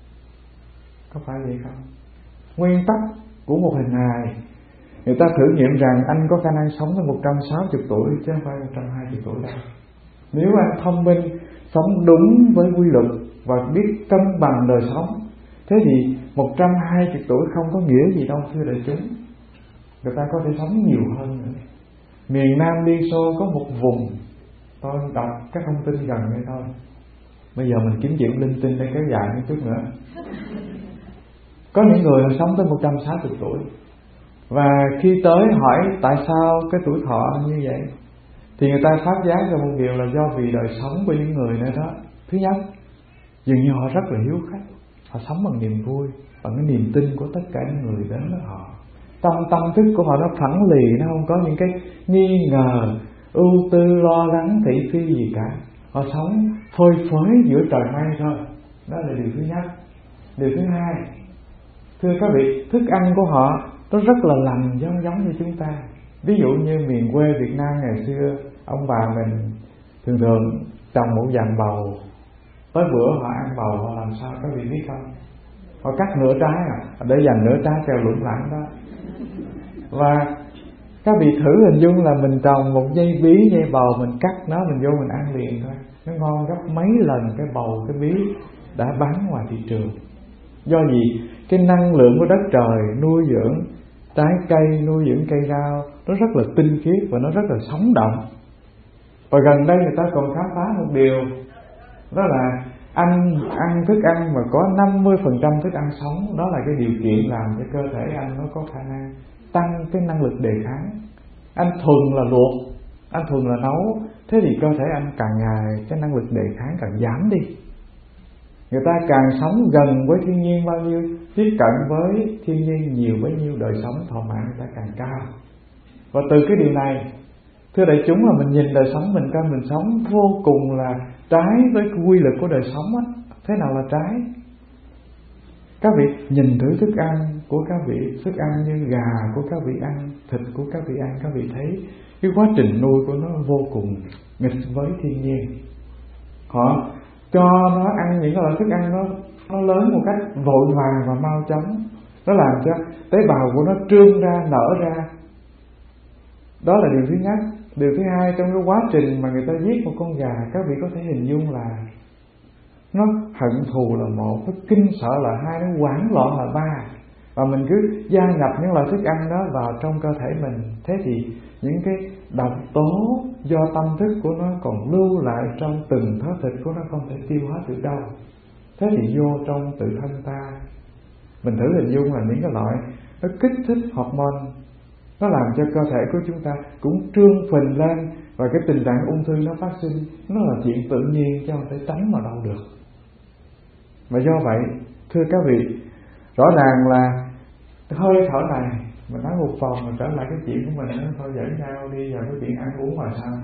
Có phải vậy không? Nguyên tắc của một hình hài, người ta thử nghiệm rằng anh có khả năng sống tới 160 tuổi chứ không phải 120 tuổi đâu. Nếu anh thông minh, sống đúng với quy luật và biết cân bằng đời sống, thế thì 120 tuổi không có nghĩa gì đâu thưa đại chúng. Người ta có thể sống nhiều hơn nữa. Miền Nam Liên Xô có một vùng, tôi đọc các thông tin gần đây thôi. Bây giờ mình kiếm chuyện linh tinh để kéo dài một chút nữa. Có những người sống tới 160 tuổi, và khi tới hỏi tại sao cái tuổi thọ như vậy, thì người ta phát giác ra một điều là do vì đời sống của những người này đó. Thứ nhất, dường như họ rất là hiếu khách, họ sống bằng niềm vui, bằng cái niềm tin của tất cả những người đến với họ. Trong tâm thức của họ nó phẳng lì, nó không có những cái nghi ngờ, ưu tư, lo lắng, thị phi gì cả. Họ sống phơi phới giữa trời mây thôi. Đó là điều thứ nhất. Điều thứ hai, thưa các vị, thức ăn của họ nó rất là lành, giống như chúng ta. Ví dụ như miền quê Việt Nam ngày xưa, ông bà mình thường trồng một dàn bầu. Tới bữa họ ăn bầu họ làm sao các vị biết không? Họ cắt nửa trái để dành nửa trái treo lủng lẳng đó. Và các vị thử hình dung là mình trồng một dây bí, dây bầu, mình cắt nó, mình vô mình ăn liền thôi. Nó ngon gấp mấy lần cái bầu, cái bí đã bán ngoài thị trường. Do gì? Cái năng lượng của đất trời nuôi dưỡng trái cây, nuôi dưỡng cây rau nó rất là tinh khiết và nó rất là sống động. Và gần đây người ta còn khám phá một điều, đó là ăn thức ăn mà có 50% thức ăn sống, đó là cái điều kiện làm cho cơ thể anh nó có khả năng tăng cái năng lực đề kháng. Anh thuần là luộc, anh thuần là nấu, thế thì cơ thể anh càng ngày cái năng lực đề kháng càng giảm đi. Người ta càng sống gần với thiên nhiên bao nhiêu, tiếp cận với thiên nhiên nhiều bấy nhiêu, đời sống thọ mạng người ta càng cao. Và từ cái điều này, thưa đại chúng, là mình nhìn đời sống mình coi mình sống vô cùng là trái với quy luật của đời sống á. Thế nào là trái? Các vị nhìn thử thức ăn của các vị, thức ăn như gà của các vị ăn, thịt của các vị ăn, các vị thấy cái quá trình nuôi của nó vô cùng nghịch với thiên nhiên. Họ cho nó ăn những loại thức ăn nó lớn một cách vội vàng và mau chóng, nó làm cho tế bào của nó trương ra, nở ra. Đó là điều thứ nhất. Điều thứ hai, trong cái quá trình mà người ta giết một con gà, các vị có thể hình dung là nó hận thù là một, nó kinh sợ là hai, nó hoảng loạn là ba. Và mình cứ gia nhập những loại thức ăn đó vào trong cơ thể mình, thế thì những cái độc tố do tâm thức của nó còn lưu lại trong từng thớ thịt của nó, không thể tiêu hết được đâu. Thế thì vô trong tự thân ta, mình thử hình dung là những cái loại nó kích thích hormone, nó làm cho cơ thể của chúng ta cũng trương phình lên, và cái tình trạng ung thư nó phát sinh, nó là chuyện tự nhiên chứ không thể tránh mà đâu được. Và do vậy, thưa các vị, rõ ràng là hơi thở này, mình nói một vòng mình trở lại cái chuyện của mình, thôi dẫn nhau đi vào cái chuyện ăn uống là sao.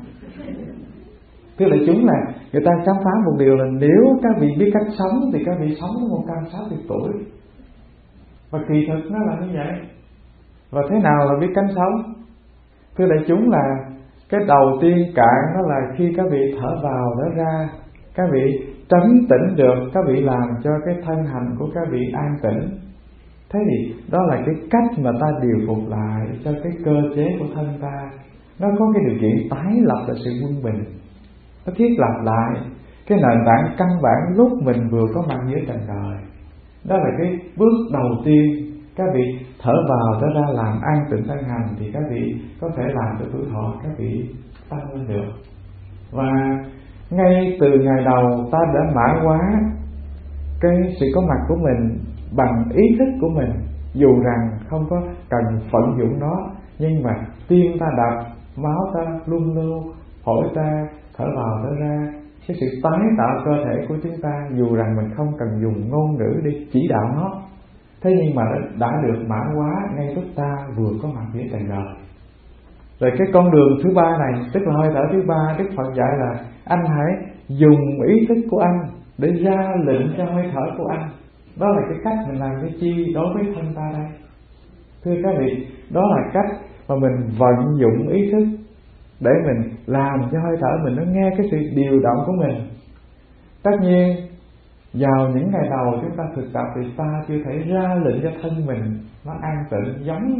Thưa đại chúng, là người ta khám phá một điều là nếu các vị biết cách sống thì các vị sống đến 160 tuổi. Và kỳ thực nó là như vậy. Và thế nào là biết cách sống? Thưa đại chúng, là cái đầu tiên cạn đó là khi các vị thở vào thở ra, các vị trấn tĩnh được, các vị làm cho cái thân hành của các vị an tĩnh. Thế thì đó là cái cách mà ta điều phục lại cho cái cơ chế của thân ta. Nó có cái điều kiện tái lập lại sự quân bình, nó thiết lập lại cái nền tảng căn bản lúc mình vừa có mặt giữa trần đời. Đó là cái bước đầu tiên. Các vị thở vào thở ra làm an tịnh thân hành, thì các vị có thể làm cho tuổi thọ các vị tăng lên được. Và ngay từ ngày đầu ta đã mã hóa cái sự có mặt của mình bằng ý thức của mình, dù rằng không có cần vận dụng nó, nhưng mà tim ta đập, máu ta luân lưu, phổi ta thở vào thở ra, cái sự tái tạo cơ thể của chúng ta, dù rằng mình không cần dùng ngôn ngữ để chỉ đạo nó, thế nhưng mà đã được mã hóa ngay lúc ta vừa có mặt dưới trần đời. Rồi cái con đường thứ ba này, tức là hơi thở thứ ba, Đức Phật dạy là anh hãy dùng ý thức của anh để ra lệnh cho hơi thở của anh. Đó là cái cách mình làm cái chi đối với thân ta đây. Thưa các vị, đó là cách mà mình vận dụng ý thức để mình làm cho hơi thở mình nó nghe cái sự điều động của mình. Tất nhiên vào những ngày đầu chúng ta thực tập thì ta chưa thể ra lệnh cho thân mình nó an tịnh, giống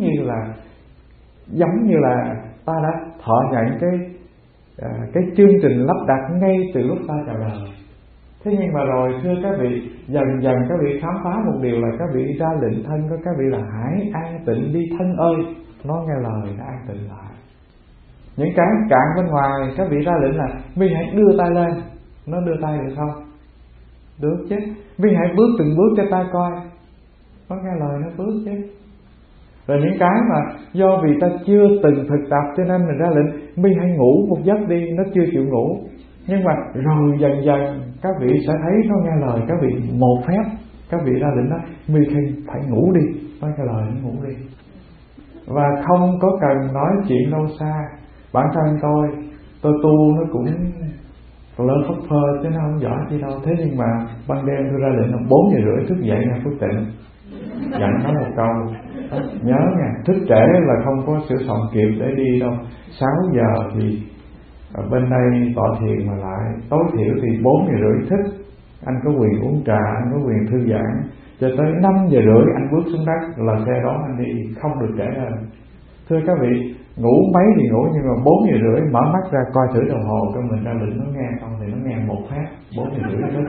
như là ta đã thọ nhận cái chương trình lắp đặt ngay từ lúc ta chào đời. Thế nhưng mà rồi thưa các vị, dần dần các vị khám phá một điều là các vị ra lệnh thân của các vị là hãy an tịnh đi thân ơi, nó nghe lời nó an tịnh lại. Những cái cạn bên ngoài các vị ra lệnh là mi hãy đưa tay lên, nó đưa tay được không? Được chứ. Mi hãy bước từng bước cho ta coi, nó nghe lời nó bước chứ. Rồi những cái mà do vì ta chưa từng thực tập cho nên mình ra lệnh mi hãy ngủ một giấc đi, nó chưa chịu ngủ. Nhưng mà rồi dần dần các vị sẽ thấy nó nghe lời các vị một phép, các vị ra lệnh đó mi phải ngủ đi, nó nghe lời nó ngủ đi. Và không có cần nói chuyện lâu xa. Bản thân tôi tu nó cũng lớn phất phơ chứ nó không giỏi chi đâu. Thế nhưng mà ban đêm tôi ra lệnh là 4 giờ rưỡi thức dậy nha Phước Tịnh, dặn nó một câu nhớ nha, thức trễ là không có sửa soạn kịp để đi đâu. 6 giờ thì ở bên đây tọa thiền mà lại tối thiểu thì 4 giờ rưỡi thức. Anh có quyền uống trà, anh có quyền thư giãn, cho tới 5 giờ rưỡi anh bước xuống đất là xe đón anh đi, không được trễ hơn. Thưa các vị, ngủ mấy thì ngủ, nhưng mà 4 giờ rưỡi mở mắt ra coi thử đồng hồ cho mình ra lệnh nó nghe không thì nó nghe một phát 4 giờ rưỡi thức.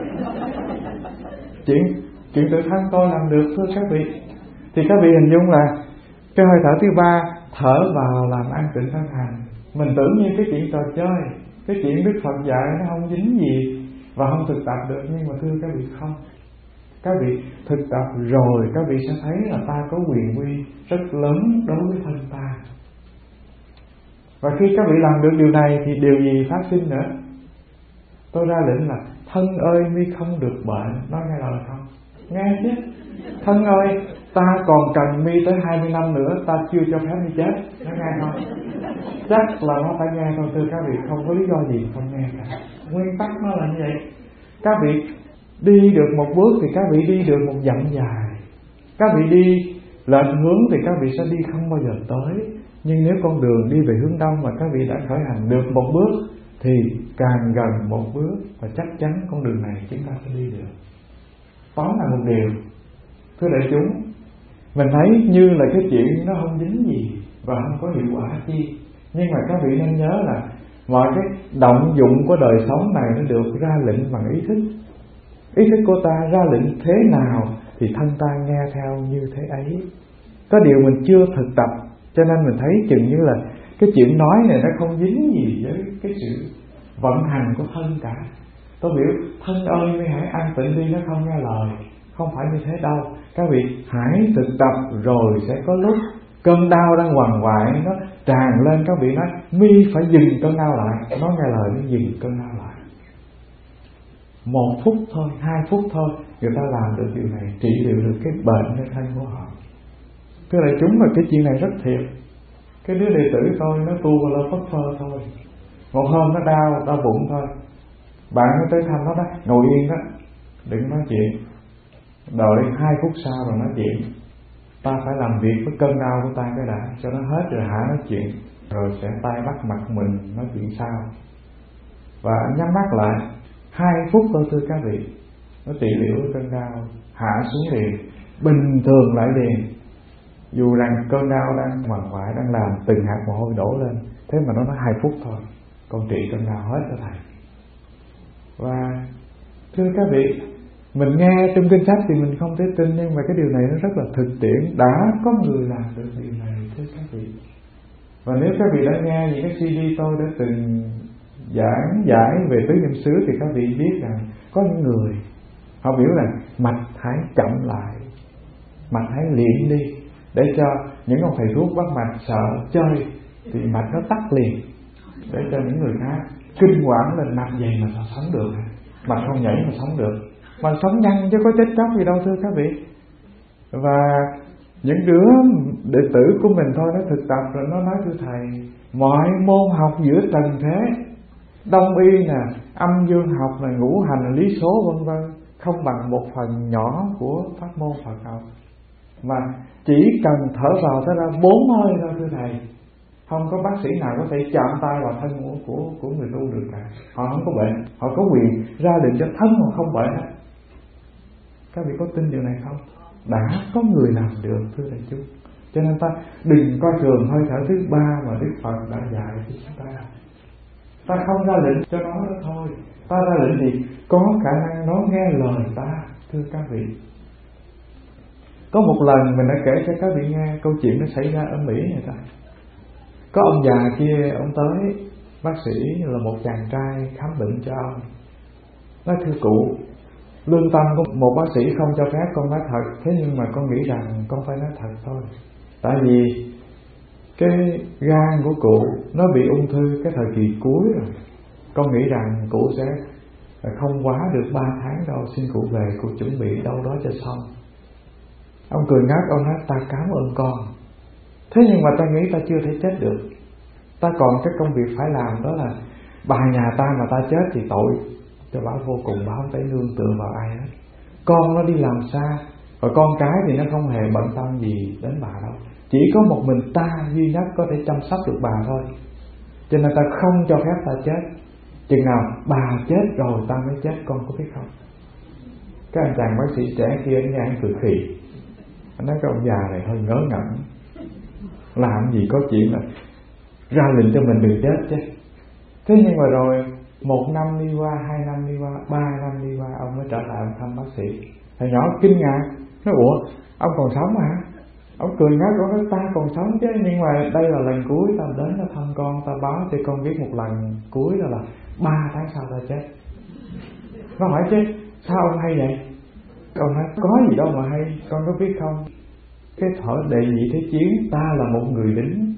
Chuyện tự thân tôi làm được thưa các vị. Thì các vị hình dung là cái hơi thở thứ ba, thở vào làm an tịnh thân hành. Mình tưởng như cái chuyện trò chơi, cái chuyện Đức Phật dạy nó không dính gì và không thực tập được, nhưng mà thưa các vị không. Các vị thực tập rồi các vị sẽ thấy là ta có quyền uy rất lớn đối với thân ta. Và khi các vị làm được điều này thì điều gì phát sinh nữa? Tôi ra lệnh là thân ơi mi không được bệnh, nói nghe lời không? Nghe chứ. Thân ơi, ta còn cần mi tới 20 năm nữa, ta chưa cho phép mi chết, nó nghe không? Chắc là nó phải nghe thôi thưa các vị, không có lý do gì không nghe cả. Nguyên tắc nó là như vậy. Các vị đi được một bước thì các vị đi được một dặm dài. Các vị đi lệch hướng thì các vị sẽ đi không bao giờ tới. Nhưng nếu con đường đi về hướng đông mà các vị đã khởi hành được một bước thì càng gần một bước, và chắc chắn con đường này chúng ta sẽ đi được. Đó là một điều. Thưa đại chúng, mình thấy như là cái chuyện nó không dính gì và không có hiệu quả chi. Nhưng mà các vị nên nhớ là mọi cái động dụng của đời sống này nó được ra lệnh bằng ý thức. Ý thức của ta ra lệnh thế nào thì thân ta nghe theo như thế ấy. Có điều mình chưa thực tập, cho nên mình thấy chừng như là cái chuyện nói này nó không dính gì với cái sự vận hành của thân cả. Tôi biểu thân ơi mi hãy an tịnh đi, nó không nghe lời. Không phải như thế đâu. Các vị hãy thực tập rồi sẽ có lúc cơn đau đang quằn quại nó tràn lên, các vị nói mi phải dừng cơn đau lại, nó nghe lời nó dừng cơn đau lại. 1 phút thôi, 2 phút thôi, người ta làm được điều này, trị liệu được cái bệnhในthân của họ. Thưa đại chúng, mà cái chuyện này rất thiệt. Cái đứa đệ tử tôi nó tu là phất phơ thôi. Một hôm nó đau bụng thôi, bạn nó tới thăm nó đó, ngồi yên đó, đừng nói chuyện, đợi 2 phút sau rồi nói chuyện. Ta phải làm việc với cơn đau của ta cái đã, cho nó hết rồi hả nói chuyện, rồi sẽ tay bắt mặt mình nói chuyện sau. Và nhắm mắt lại 2 phút thôi thưa các vị, nó trị liệu cơn đau, hạ xuống liền, bình thường lại liền. Dù rằng cơn đau đang quằn quại, đang làm từng hạt mồ hôi đổ lên, thế mà nó nói 2 phút thôi, con trị cơn đau hết cho thầy. Và thưa các vị, mình nghe trong kinh sách thì mình không thể tin, nhưng mà cái điều này nó rất là thực tiễn. Đã có người làm được điều này thưa các vị. Và nếu các vị đã nghe những cái CD tôi đã từng giảng giải về tứ niệm xứ thì các vị biết rằng có những người họ biểu rằng mạch hãy chậm lại, mạch hãy luyện đi, để cho những ông thầy thuốc bắt mạch sợ chơi thì mạch nó tắt liền, để cho những người khác kinh quản lên nằm vậy mà sao sống được, mạch không nhảy mà sống được, mà sống nhanh chứ có chết chóc gì đâu thưa các vị. Và những đứa đệ tử của mình thôi, nó thực tập rồi nó nói thưa thầy, mọi môn học giữa trần thế, đông y nè, âm dương học nè, ngũ hành lý số vân vân, không bằng một phần nhỏ của pháp môn Phật học. Mà chỉ cần thở vào thở ra 4 hơi thôi thưa thầy. Không có bác sĩ nào có thể chạm tay vào thân của người tu được cả. Họ không có bệnh, họ có quyền ra lệnh cho thân mà không bệnh hết. Các vị có tin điều này không? Đã có người làm được thưa đại chúng. Cho nên ta đừng coi thường hơi thở thứ 3 mà Đức Phật đã dạy cho chúng ta. Ta không ra lệnh cho nó đó thôi, ta ra lệnh thì có khả năng nó nghe lời ta thưa các vị. Có một lần mình đã kể cho các vị nghe câu chuyện nó xảy ra ở Mỹ này ta. Có ông già kia, ông tới bác sĩ là một chàng trai khám bệnh cho ông. Nói thưa cụ, lương tâm của một bác sĩ không cho phép con nói thật, thế nhưng mà con nghĩ rằng con phải nói thật thôi. Tại vì cái gan của cụ nó bị ung thư cái thời kỳ cuối rồi. Con nghĩ rằng cụ sẽ không quá được 3 tháng đâu, xin cụ về, cụ chuẩn bị đâu đó cho xong. Ông cười ngắt, ông nói ta cảm ơn con. Thế nhưng mà ta nghĩ ta chưa thể chết được. Ta còn cái công việc phải làm, đó là bà nhà ta mà ta chết thì tội cho bà vô cùng, bà không thể nương tựa vào ai hết. Con nó đi làm xa, và con cái thì nó không hề bận tâm gì đến bà đâu. Chỉ có một mình ta duy nhất có thể chăm sóc được bà thôi. Cho nên ta không cho phép ta chết. Chừng nào bà chết rồi ta mới chết, con có biết không? Cái anh chàng bác sĩ trẻ kia nghe anh cười khì. Anh nói cái ông già này hơi ngớ ngẩn, làm gì có chuyện là ra lệnh cho mình đừng chết chứ. Thế nhưng mà rồi 1 năm đi qua, 2 năm đi qua, 3 năm đi qua, ông mới trở lại ông thăm bác sĩ. Thầy nhỏ kinh ngạc, nói ủa ông còn sống hả? Ông cười ngắt, ông nói ta còn sống chứ, nhưng mà đây là lần cuối ta đến ta thăm con, ta báo cho con biết một lần cuối là 3 tháng sau ta chết. Nó hỏi chứ sao ông hay vậy? Ông nói có gì đâu mà hay, con có biết không? Cái thời đệ nhị thế chiến, ta là một người lính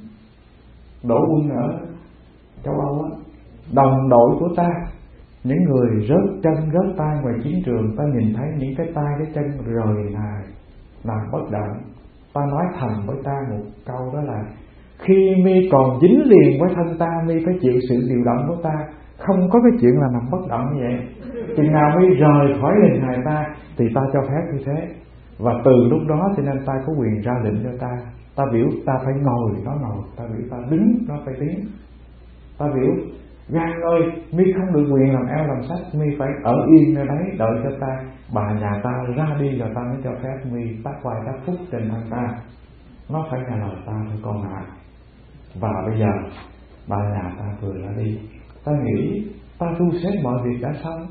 đổ quân ở châu Âu á, đồng đội của ta, những người rớt chân rớt tay ngoài chiến trường, ta nhìn thấy những cái tay cái chân rời hài làm bất động. Ta nói thầm với ta một câu, đó là khi mi còn dính liền với thân ta, mi phải chịu sự điều động của ta, không có cái chuyện là nằm bất động như vậy. Chừng nào mi rời khỏi hình hài ta thì ta cho phép như thế. Và từ lúc đó cho nên ta có quyền ra lệnh cho ta. Ta biểu ta phải ngồi, nó ngồi. Ta biểu ta đứng, nó phải đứng. Ta biểu gan ơi, mi không được quyền làm eo làm sách, mi phải ở yên nơi đấy đợi cho ta, bà nhà ta ra đi rồi ta mới cho phép mi tác quay tác phúc trên thân ta. Nó phải nghe lời ta thôi con ạ. Và bây giờ bà nhà ta vừa ra đi, ta nghĩ ta thu xếp mọi việc đã xong.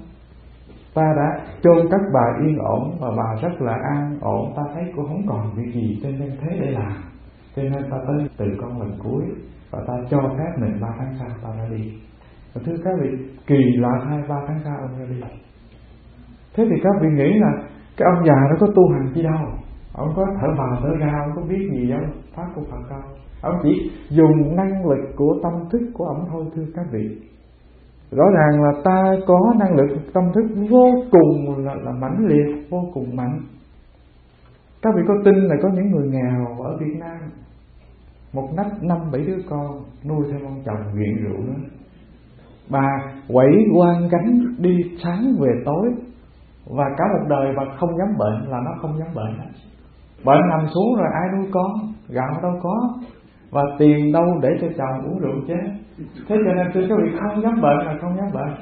Ta đã chôn cất bà yên ổn và bà rất là an ổn. Ta thấy cô không còn việc gì trên nhân thế để làm, cho nên ta tới từ con lần cuối và ta cho phép mình 3 tháng sau ta ra đi. Và thưa các vị, kỳ lạ thay 3 tháng sau ông ra đi. Thế thì các vị nghĩ là cái ông già đó có tu hành gì đâu, ông có thở vào thở ra, ông có biết gì đâu pháp của Phật đâu. Ông chỉ dùng năng lực của tâm thức của ông thôi thưa các vị. Rõ ràng là ta có năng lực tâm thức vô cùng là mãnh liệt, vô cùng mạnh. Các vị có tin là có những người nghèo ở Việt Nam, một nách 5-7 đứa con, nuôi thêm ông chồng nghiện rượu nữa. Bà quẩy quan gánh đi sáng về tối, và cả một đời bà không dám bệnh, là nó không dám bệnh. Bệnh nằm xuống rồi ai nuôi con, gạo đâu có, và tiền đâu để cho chồng uống rượu chứ. Thế cho nên thưa các vị, không dám bệnh là không dám bệnh.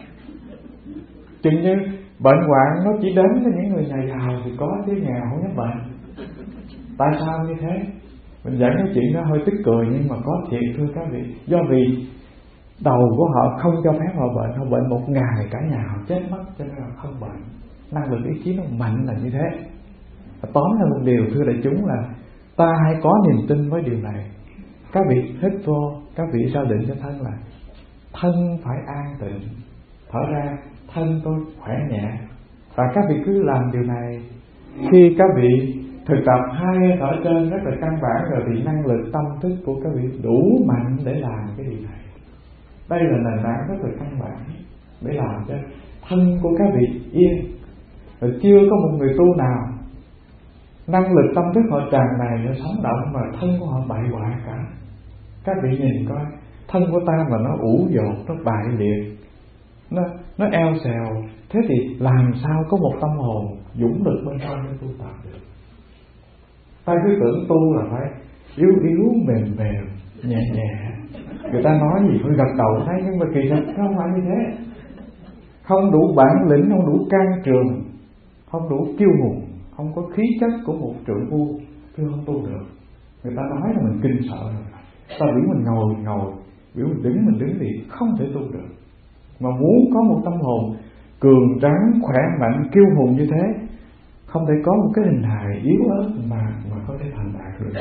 Chừng như bệnh hoạn nó chỉ đến với những người nhà giàu thì có, chứ nghèo không dám bệnh. Tại sao như thế? Mình giảng cái chuyện đó hơi tức cười, nhưng mà có thiệt thưa các vị. Do vì đầu của họ không cho phép họ bệnh một ngày cả nhà họ chết mất, cho nên là không bệnh. Năng lực ý chí nó mạnh là như thế. Tóm lại một điều thưa đại chúng là ta hãy có niềm tin với điều này. Các vị hít vô, các vị ra định cho thân là thân phải an tịnh, thở ra thân tôi khỏe nhẹ. Và các vị cứ làm điều này. Khi các vị thực tập 2 hơi thở trên rất là căn bản rồi thì năng lực tâm thức của các vị đủ mạnh để làm cái điều này. Đây là nền tảng rất là căn bản để làm cho thân của các vị yên. Rồi chưa có một người tu nào năng lực tâm thức họ tràn đầy, nó sống động mà thân của họ bại hoại cả. Các vị nhìn coi, thân của ta mà nó ủ dột, nó bại liệt, nó eo xèo, thế thì làm sao có một tâm hồn dũng lực bên trong để tu tập được? Ta cứ tưởng tu là phải yếu yếu, mềm mềm, nhẹ nhẹ. Người ta nói gì phải gật đầu thấy, nhưng mà kỳ thực không phải như thế. Không đủ bản lĩnh, không đủ can trường, không đủ kiêu hùng, không có khí chất của một trượng phu, chứ không tu được. Người ta nói là mình kinh sợ rồi. Ta biểu mình ngồi, biểu mình đứng thì không thể tu được. Mà muốn có một tâm hồn cường tráng, khỏe mạnh, kiêu hùng như thế, không thể có một cái hình hài yếu ớt mà có thể thành đạt được.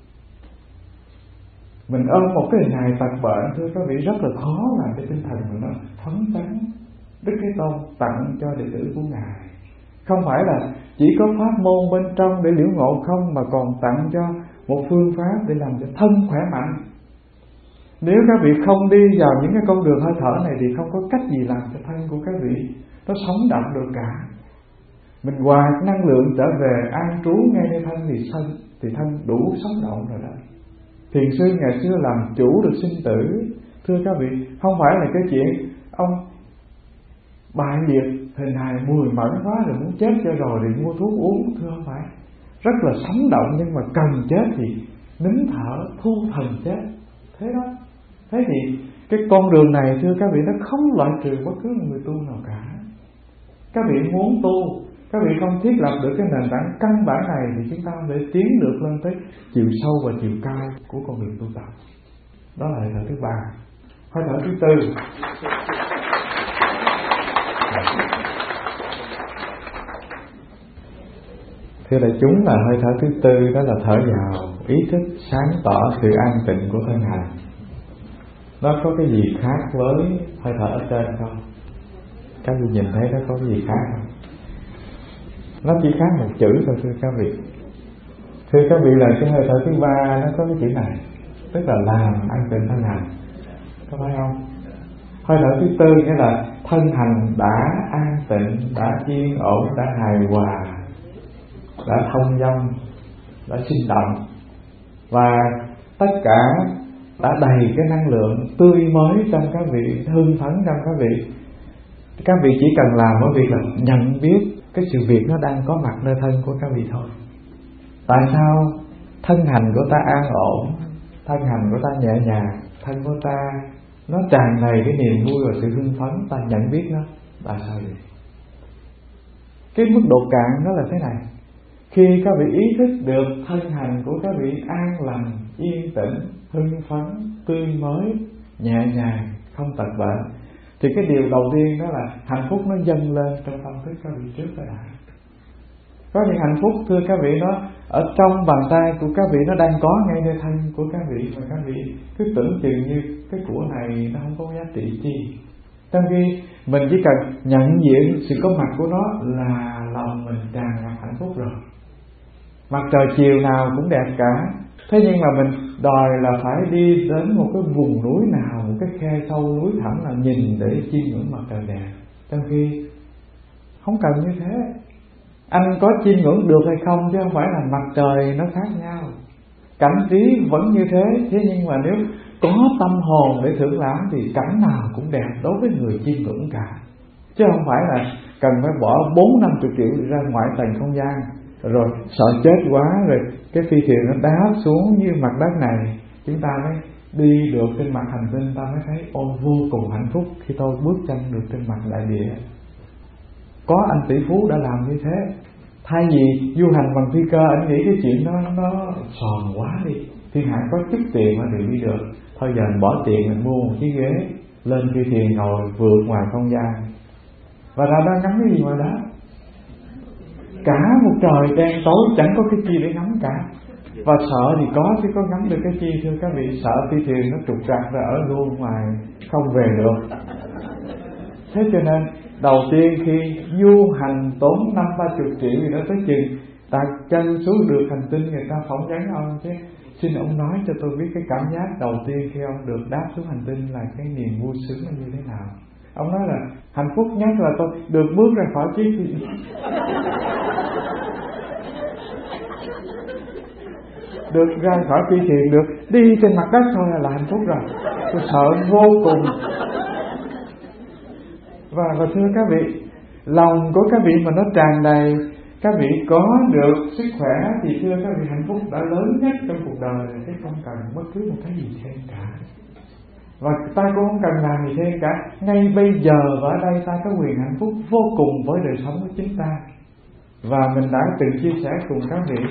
Mình ôm một cái hình hài tật bệnh, thưa các vị, rất là khó làm cho tinh thần của nó phấn chấn. Đức Thế Tôn tặng cho đệ tử của Ngài không phải là chỉ có pháp môn bên trong để liễu ngộ không, mà còn tặng cho một phương pháp để làm cho thân khỏe mạnh. Nếu các vị không đi vào những cái con đường hơi thở này thì không có cách gì làm cho thân của các vị nó sống động được cả. Mình hòa năng lượng trở về an trú ngay nơi thân thì thân đủ sống động rồi đó. Thiền sư ngày xưa làm chủ được sinh tử, thưa các vị, không phải là cái chuyện ông bại liệt, hình hài mùi mẫn quá rồi muốn chết cho rồi thì mua thuốc uống, thưa không phải. Rất là sống động, nhưng mà cần chết thì nín thở thu thần chết. Thế đó. Thế thì cái con đường này, thưa các vị, nó không loại trừ bất cứ một người tu nào cả. Các vị muốn tu, các vị không thiết lập được cái nền tảng căn bản này thì chúng ta không thể tiến được lên tới chiều sâu và chiều cao của con đường tu tập. Đó là hơi thở thứ 3. Hơi thở thứ 4. Thưa đại chúng, là hơi thở thứ 4, đó là thở vào ý thức sáng tỏ sự an tịnh của thân hành. Nó có cái gì khác với hơi thở ở trên không? Các vị nhìn thấy nó có cái gì khác không? Nó chỉ khác một chữ thôi, thưa các vị. Thưa các vị, là cái hơi thở thứ 3 nó có cái chữ này, tức là làm an tịnh thân hành, có phải không? Hơi thở thứ 4 nghĩa là thân hành đã an tịnh, đã yên ổn, đã hài hòa, đã thông dong, đã sinh động, và tất cả đã đầy cái năng lượng tươi mới trong các vị, hưng phấn trong các vị. Các vị chỉ cần làm một việc là nhận biết cái sự việc nó đang có mặt nơi thân của các vị thôi. Tại sao thân hành của ta an ổn, thân hành của ta nhẹ nhàng, thân của ta nó tràn đầy cái niềm vui và sự hưng phấn, ta nhận biết nó là sao vậy? Cái mức độ cạn nó là thế này: khi các vị ý thức được thân hành của các vị an lành, yên tĩnh, hưng phấn, tươi mới, nhẹ nhàng, không tật bệnh, thì cái điều đầu tiên đó là hạnh phúc nó dâng lên trong tâm thức các vị trước đã. Có những hạnh phúc, thưa các vị, nó ở trong bàn tay của các vị, nó đang có ngay nơi thân của các vị, mà các vị cứ tưởng chừng như cái của này nó không có giá trị chi. Trong khi mình chỉ cần nhận diện sự có mặt của nó là lòng mình tràn ngập hạnh phúc rồi. Mặt trời chiều nào cũng đẹp cả, thế nhưng mà mình đòi là phải đi đến một cái vùng núi nào, một cái khe sâu núi thẳm là nhìn để chiêm ngưỡng mặt trời đẹp. Trong khi không cần như thế. Anh có chiêm ngưỡng được hay không chứ không phải là mặt trời nó khác nhau. Cảnh trí vẫn như thế, thế nhưng mà nếu có tâm hồn để thưởng lãm thì cảnh nào cũng đẹp đối với người chiêm ngưỡng cả. Chứ không phải là cần phải bỏ 40-50 triệu ra ngoại tầng không gian, rồi sợ chết quá rồi cái phi thuyền nó đáp xuống như mặt đất này, chúng ta mới đi được trên mặt hành tinh, ta mới thấy ôi vô cùng hạnh phúc khi tôi bước chân được trên mặt đại địa. Có anh tỷ phú đã làm như thế. Thay vì du hành bằng phi cơ, anh nghĩ cái chuyện đó nó sòn quá đi, thiên hạ có chút tiền mà được đi được, thôi giờ mình bỏ tiền mình mua một chiếc ghế lên phi thuyền ngồi vượt ngoài không gian, và ra đó ngắm cái gì ngoài đó, cả một trời đen tối chẳng có cái chi để ngắm cả. Và sợ thì có chứ có ngắm được cái chi, thưa các vị? Sợ phi thuyền nó trục trặc rồi ở luôn ngoài không về được. Thế cho nên đầu tiên khi du hành tốn 50-30 triệu gì đó tới chừng đặt chân xuống được hành tinh người ta phỏng vấn ông chứ. Xin ông nói cho tôi biết cái cảm giác đầu tiên khi ông được đáp xuống hành tinh là cái niềm vui sướng là như thế nào. Ông nói là hạnh phúc nhất là tôi được bước ra khỏi chiếc được ra khỏi phi thuyền, được đi trên mặt đất thôi là hạnh phúc rồi. Tôi sợ vô cùng. Và thưa các vị, lòng của các vị mà nó tràn đầy, các vị có được sức khỏe thì thưa các vị, hạnh phúc đã lớn nhất trong cuộc đời, chứ không cần bất cứ một cái gì thêm cả. Và ta cũng không cần làm gì thêm cả. Ngay bây giờ và ở đây ta có quyền hạnh phúc vô cùng với đời sống của chính ta. Và mình đã từng chia sẻ cùng các vị,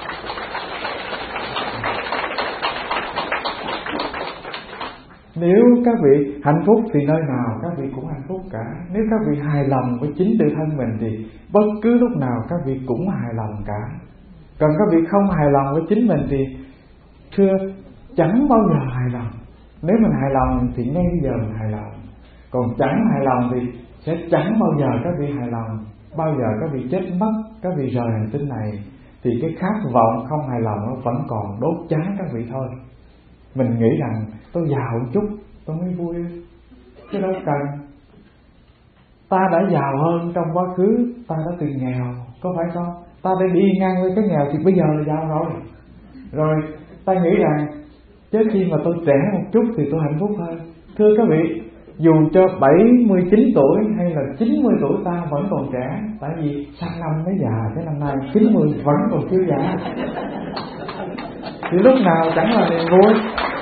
nếu các vị hạnh phúc thì nơi nào các vị cũng hạnh phúc cả. Nếu các vị hài lòng với chính tự thân mình thì bất cứ lúc nào các vị cũng hài lòng cả. Còn các vị không hài lòng với chính mình thì thưa chẳng bao giờ hài lòng. Nếu mình hài lòng thì ngay bây giờ mình hài lòng. Còn chẳng hài lòng thì sẽ chẳng bao giờ các vị hài lòng. Bao giờ các vị chết mất, các vị rời hành tinh này, thì cái khát vọng không hài lòng nó vẫn còn đốt cháy các vị thôi. Mình nghĩ rằng tôi giàu một chút tôi mới vui, chứ đâu cần. Ta đã giàu hơn trong quá khứ, ta đã từng nghèo, có phải không? Ta đã đi ngang với cái nghèo thì bây giờ là giàu rồi. Rồi ta nghĩ rằng trước khi mà tôi trẻ một chút thì tôi hạnh phúc hơn. Thưa các vị, dù cho 79 tuổi hay là 90 tuổi ta vẫn còn trẻ. Tại vì sang năm mới già, cái năm nay 90 vẫn còn chưa già, thì lúc nào chẳng là niềm vui.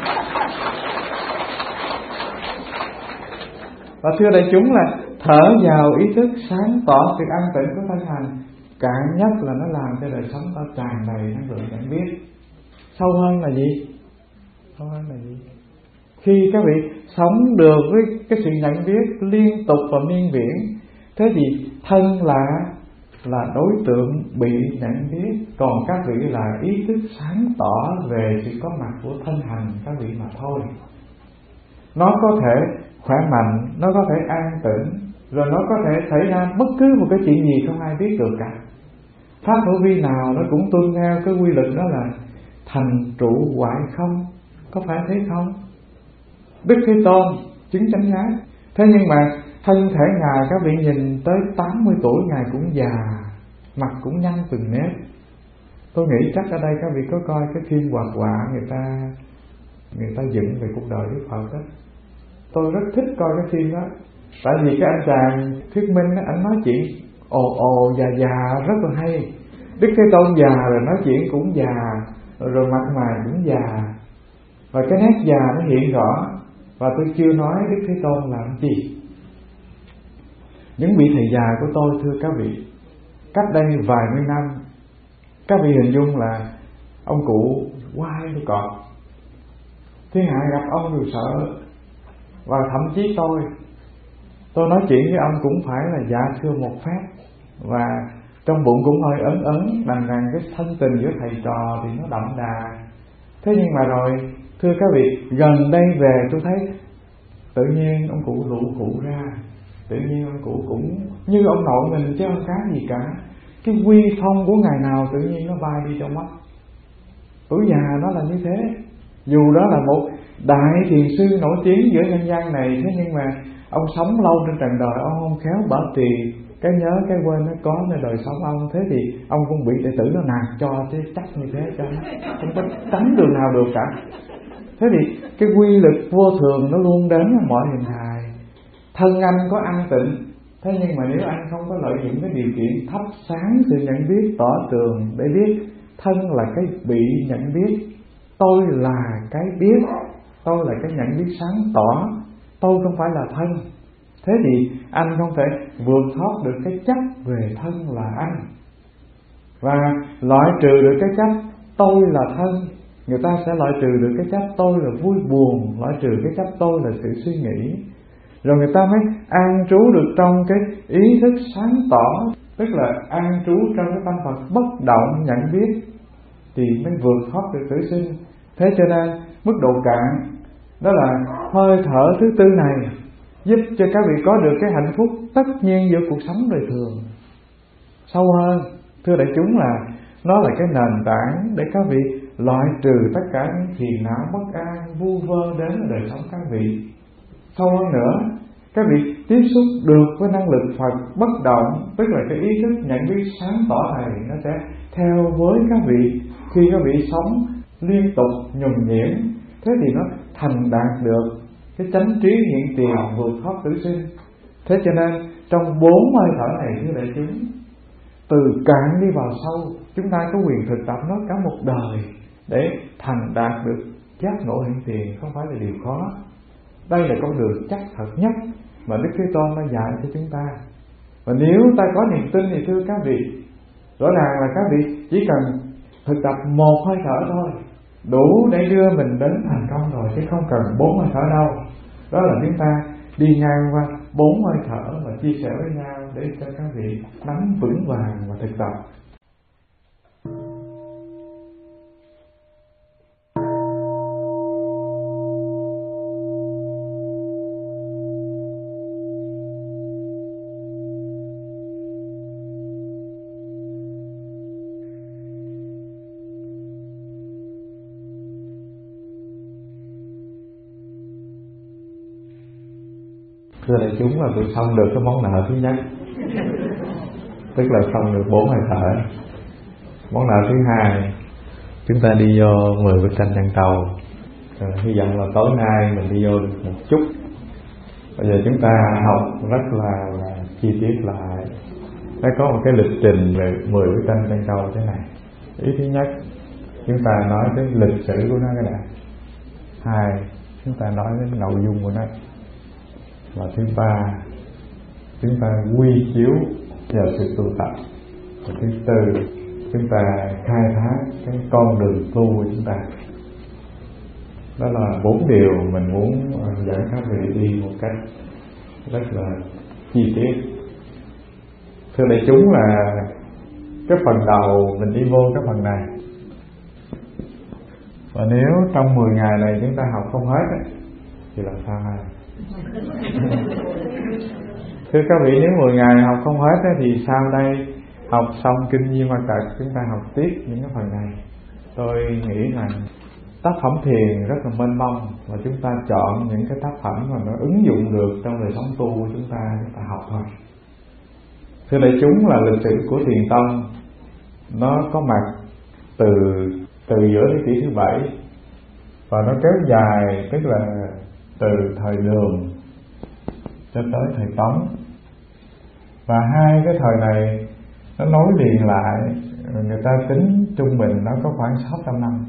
Và thưa đại chúng là thở vào ý thức sáng tỏ sự an tĩnh của thân hành, cạn nhất là nó làm cho đời sống ta tràn đầy năng lượng nhận biết. Sâu hơn là gì? Sâu hơn là gì? Khi các vị sống được với cái sự nhận biết liên tục và miên viễn, thế thì thân là đối tượng bị nhận biết, còn các vị là ý thức sáng tỏ về sự có mặt của thân hành các vị mà thôi. Nó có thể khỏe mạnh, nó có thể an tĩnh, rồi nó có thể xảy ra bất cứ một cái chuyện gì không ai biết được cả. Pháp hữu vi nào nó cũng tuân theo cái quy luật đó là thành trụ hoại không, có phải thế không? Đức Thế Tôn chứng chánh giác. Thế nhưng mà thân thể Ngài các vị nhìn tới 80 tuổi Ngài cũng già, mặt cũng nhăn từng nếp. Tôi nghĩ chắc ở đây các vị có coi cái phim hoạt họa người ta dựng về cuộc đời Đức Phật đó. Tôi rất thích coi cái phim đó. Tại vì cái anh chàng thuyết minh đó, anh nói chuyện ồ già rất là hay. Đức Thế Tôn già rồi nói chuyện cũng già, rồi mặt mày cũng già, và cái nét già nó hiện rõ. Và tôi chưa nói Đức Thế Tôn làm gì. Những vị thầy già của tôi thưa các vị, cách đây vài mươi năm, các vị hình dung là ông cụ quay tôi cọp, thiên hạ gặp ông đều sợ. Và thậm chí tôi nói chuyện với ông cũng phải là dạ thưa một phép, và trong bụng cũng hơi ấn đằng rằng cái thân tình giữa thầy trò thì nó đậm đà. Thế nhưng mà rồi thưa các vị, gần đây về tôi thấy tự nhiên ông cụ lụ cụ ra, tự nhiên ông cụ cũng như ông nội mình chứ không khác gì cả. Cái uy phong của ngày nào tự nhiên nó bay đi trong mắt. Tuổi già nó là như thế. Dù đó là một đại thiền sư nổi tiếng giữa nhân gian này, thế nhưng mà ông sống lâu trên trần đời, ông không khéo bảo trì cái nhớ cái quên nó có nơi đời sống ông. Thế thì ông cũng bị đệ tử nó nạt cho chứ chắc như thế, cho nó không có tránh đường nào được cả. Thế thì cái quy lực vô thường nó luôn đến ở mọi hình hài. Thân anh có an tịnh, thế nhưng mà nếu anh không có lợi dụng cái điều kiện thắp sáng sự nhận biết tỏ tường để biết thân là cái bị nhận biết, tôi là cái biết, tôi là cái nhận biết sáng tỏ, tôi không phải là thân. Thế thì anh không thể vượt thoát được cái chấp về thân là anh, và loại trừ được cái chấp tôi là thân. Người ta sẽ loại trừ được cái chấp tôi là vui buồn, loại trừ cái chấp tôi là sự suy nghĩ, rồi người ta mới an trú được trong cái ý thức sáng tỏ, tức là an trú trong cái tâm Phật bất động nhận biết, thì mới vượt thoát được tử sinh. Thế cho nên mức độ cạn đó là hơi thở thứ tư này giúp cho các vị có được cái hạnh phúc tất nhiên giữa cuộc sống đời thường. Sâu hơn thưa đại chúng là Nó là cái nền tảng để các vị loại trừ tất cả những phiền não bất an vu vơ đến đời sống các vị. Sâu hơn nữa, các vị tiếp xúc được với năng lực Phật bất động, tức là cái ý thức nhận biết sáng tỏ này nó sẽ theo với các vị khi các vị sống liên tục nhuần nhuyễn. Thế thì nó thành đạt được cái chánh trí hiện tiền vượt thoát tử sinh. Thế cho nên trong 4 hơi thở này, thưa đại chúng, từ cạn đi vào sâu, chúng ta có quyền thực tập nó cả một đời để thành đạt được giác ngộ hiện tiền, không phải là điều khó. Đây là con đường chắc thật nhất mà Đức Thế Tôn đã dạy cho chúng ta. Và nếu ta có niềm tin thì thưa các vị, rõ ràng là các vị chỉ cần thực tập 1 hơi thở thôi, đủ để đưa mình đến thành công rồi, chứ không cần 4 hơi thở đâu. Đó là chúng ta đi ngang qua 4 hơi thở và chia sẻ với nhau để cho các vị nắm vững vàng và thực tập. Thưa đại chúng, là tôi xong được cái món nợ thứ nhất, tức là xong được 4 hơi thở. Món nợ thứ hai, chúng ta đi vô 10 bức tranh chân cầu. Hy vọng là tối nay mình đi vô được một chút. Bây giờ chúng ta học rất là chi tiết lại. Nó có một cái lịch trình về 10 bức tranh chân cầu thế này. Ý thứ nhất, chúng ta nói cái lịch sử của nó cái này. 2, chúng ta nói đến nội dung của nó. Và thứ 3, chúng ta quy chiếu vào sự tu tập. Và thứ 4, chúng ta khai thác cái con đường tu của chúng ta. Đó là 4 điều mình muốn dẫn các vị đi một cách rất là chi tiết. Thưa đại chúng, là cái phần đầu mình đi vô cái phần này. Và nếu trong 10 ngày này chúng ta học không hết ấy, thì làm sao hay? Thưa các vị, nếu 10 ngày học không hết ấy, thì sau đây học xong Kinh Di Ma Cật, chúng ta học tiếp những cái phần này. Tôi nghĩ rằng tác phẩm thiền rất là mênh mông, và chúng ta chọn những cái tác phẩm mà nó ứng dụng được trong đời sống tu của chúng ta học thôi. Thưa đại chúng, là lịch sử của Thiền Tông nó có mặt từ giữa thế kỷ thứ 7 và nó kéo dài, tức là từ thời Đường cho tới thời Tống. Và hai cái thời này nó nối liền lại, người ta tính trung bình nó có khoảng 600 năm.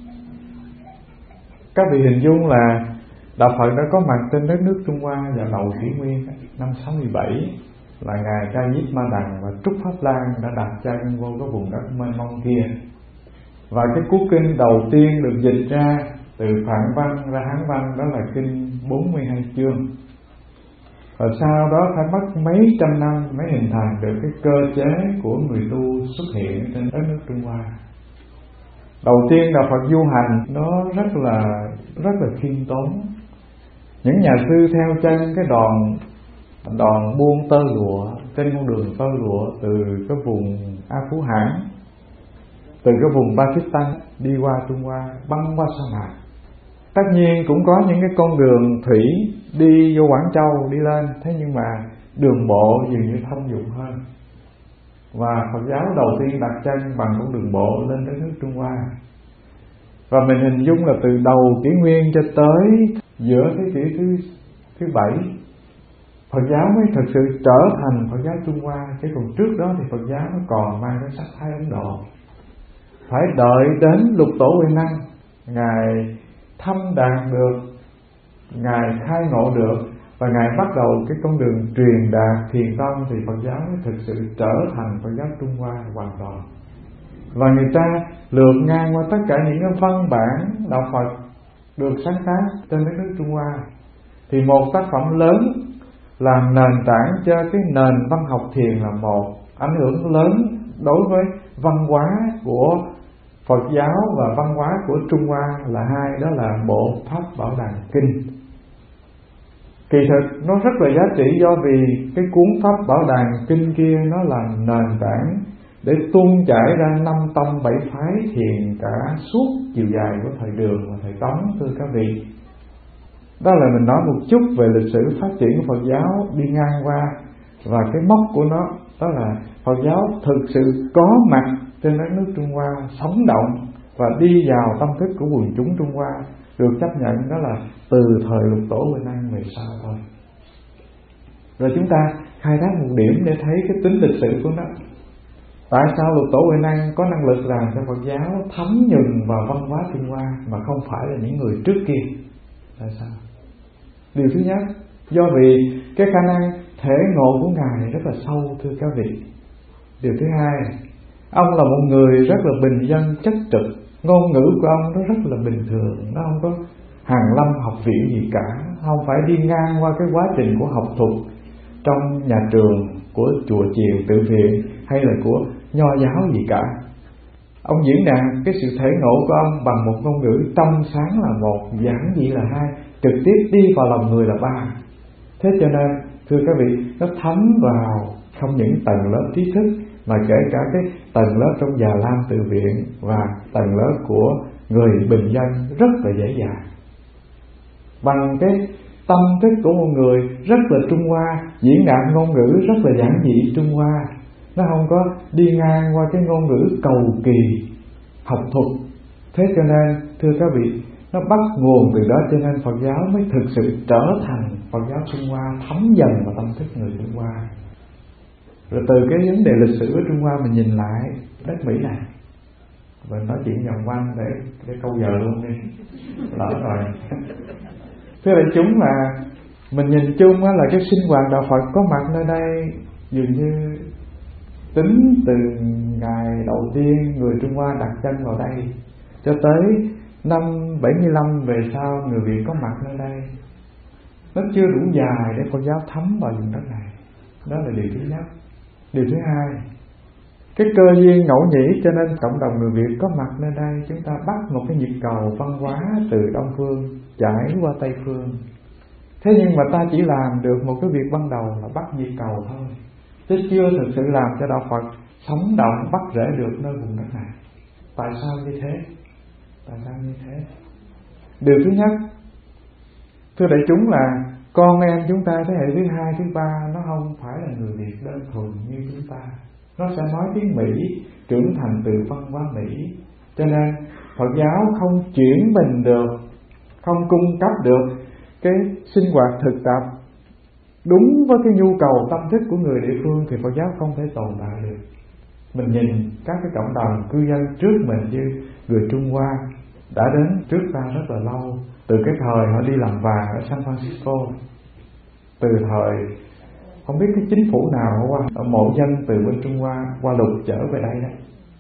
Các vị hình dung là Đạo Phật đã có mặt trên đất nước Trung Hoa vào đầu kỷ nguyên năm 67, là ngài Ca Diếp Ma Đằng và Trúc Pháp Lan đã đặt chân vô cái vùng đất mênh mông kia. Và cái cuốn kinh đầu tiên được dịch ra từ Phạn văn ra Hán văn, đó là kinh 42 chương. Và sau đó phải mất mấy trăm năm mới hình thành được cái cơ chế của người tu xuất hiện trên đất nước Trung Hoa. Đầu tiên Đạo Phật du hành nó rất là khiêm tốn. Những nhà sư theo chân cái đoàn buôn tơ lụa trên con đường tơ lụa từ cái vùng A Phú Hãn, từ cái vùng Pakistan đi qua Trung Hoa, băng qua sa mạc. Tất nhiên cũng có những cái con đường thủy đi vô Quảng Châu đi lên, thế nhưng mà đường bộ dường như thông dụng hơn. Và Phật giáo đầu tiên đặt chân bằng con đường bộ lên đất nước Trung Hoa. Và mình hình dung là từ đầu kỷ nguyên cho tới giữa thế kỷ thứ 7, Phật giáo mới thực sự trở thành Phật giáo Trung Hoa. Chứ còn trước đó thì Phật giáo nó còn mang cái sắc thái Ấn Độ. Phải đợi đến Lục Tổ Huệ Năng, ngài thâm đạt được, ngài khai ngộ được, và ngài bắt đầu cái con đường truyền đạt Thiền Tông, thì Phật giáo mới thực sự trở thành Phật giáo Trung Hoa hoàn toàn. Và người ta lượt ngang qua tất cả những cái văn bản đạo Phật được sáng tác trên đất nước Trung Hoa, thì một tác phẩm lớn làm nền tảng cho cái nền văn học thiền là một, ảnh hưởng lớn đối với văn hóa của Phật giáo và văn hóa của Trung Hoa là hai, đó là bộ Pháp Bảo Đàn Kinh. Kỳ thực nó rất là giá trị, do vì cái cuốn Pháp Bảo Đàn Kinh kia nó là nền tảng để tuôn chảy ra 5 tông 7 phái thiền cả suốt chiều dài của thời Đường và thời Tống, thưa các vị. Đó là mình nói một chút về lịch sử phát triển của Phật giáo đi ngang qua, và cái mốc của nó đó là Phật giáo thực sự có mặt trên đất nước Trung Hoa, sống động và đi vào tâm thức của quần chúng Trung Hoa, được chấp nhận đó là từ thời Lục Tổ Huệ Năng về sau thôi. Rồi chúng ta khai thác một điểm để thấy cái tính lịch sử của nó. Tại sao Lục Tổ Huệ Năng có năng lực làm cho Phật giáo thấm nhuần vào văn hóa Trung Hoa mà không phải là những người trước kia? Tại sao? Điều thứ nhất, do vì cái khả năng thể ngộ của Ngài rất là sâu, thưa các vị. Điều thứ hai, ông là một người rất là bình dân chất trực. Ngôn ngữ của ông nó rất là bình thường, nó không có hàn lâm học viện gì cả, không phải đi ngang qua cái quá trình của học thuật trong nhà trường, của chùa chiền tự viện hay là của nho giáo gì cả. Ông diễn đạt cái sự thể ngộ của ông bằng một ngôn ngữ trong sáng là một, giản dị là hai, trực tiếp đi vào lòng người là ba. Thế cho nên thưa các vị, nó thấm vào không những tầng lớp trí thức mà kể cả cái tầng lớp trong Già Lam tự viện và tầng lớp của người bình dân rất là dễ dàng. Bằng cái tâm thức của một người rất là Trung Hoa, diễn đạt ngôn ngữ rất là giản dị Trung Hoa, nó không có đi ngang qua cái ngôn ngữ cầu kỳ học thuật. Thế cho nên thưa các vị, nó bắt nguồn từ đó, cho nên Phật giáo mới thực sự trở thành Phật giáo Trung Hoa, thấm dần vào tâm thức người Trung Hoa. Rồi từ cái vấn đề lịch sử của Trung Hoa mình nhìn lại đất Mỹ này, và nói chuyện vòng quanh để câu giờ luôn đi, lỡ rồi. Thưa đại chúng, là mình nhìn chung là cái sinh hoạt đạo Phật có mặt nơi đây dường như tính từ ngày đầu tiên người Trung Hoa đặt chân vào đây cho tới năm 75 về sau người Việt có mặt nơi đây, nó chưa đủ dài để Phật giáo thấm vào vùng đất này. Đó là điều thứ nhất. Điều thứ hai, cái cơ duyên ngẫu nhĩ cho nên cộng đồng người Việt có mặt nơi đây. Chúng ta bắt một cái nhịp cầu văn hóa từ Đông Phương chảy qua Tây Phương. Thế nhưng mà ta chỉ làm được một cái việc ban đầu là bắt nhịp cầu thôi, chứ chưa thực sự làm cho đạo Phật sống động bắt rễ được nơi vùng đất này. Tại sao như thế? Tại sao như thế? Điều thứ nhất, thưa đại chúng, là con em chúng ta thế hệ thứ hai, thứ ba nó không phải là người Việt đơn thuần như chúng ta. Nó sẽ nói tiếng Mỹ, trưởng thành từ văn hóa Mỹ. Cho nên Phật giáo không chuyển mình được, không cung cấp được cái sinh hoạt thực tập đúng với cái nhu cầu tâm thức của người địa phương thì Phật giáo không thể tồn tại được. Mình nhìn các cái cộng đồng cư dân trước mình như người Trung Hoa đã đến trước ta rất là lâu, từ cái thời họ đi làm vàng ở San Francisco, từ thời không biết cái chính phủ nào qua mộ dân từ bên Trung Hoa qua lục trở về đây đấy.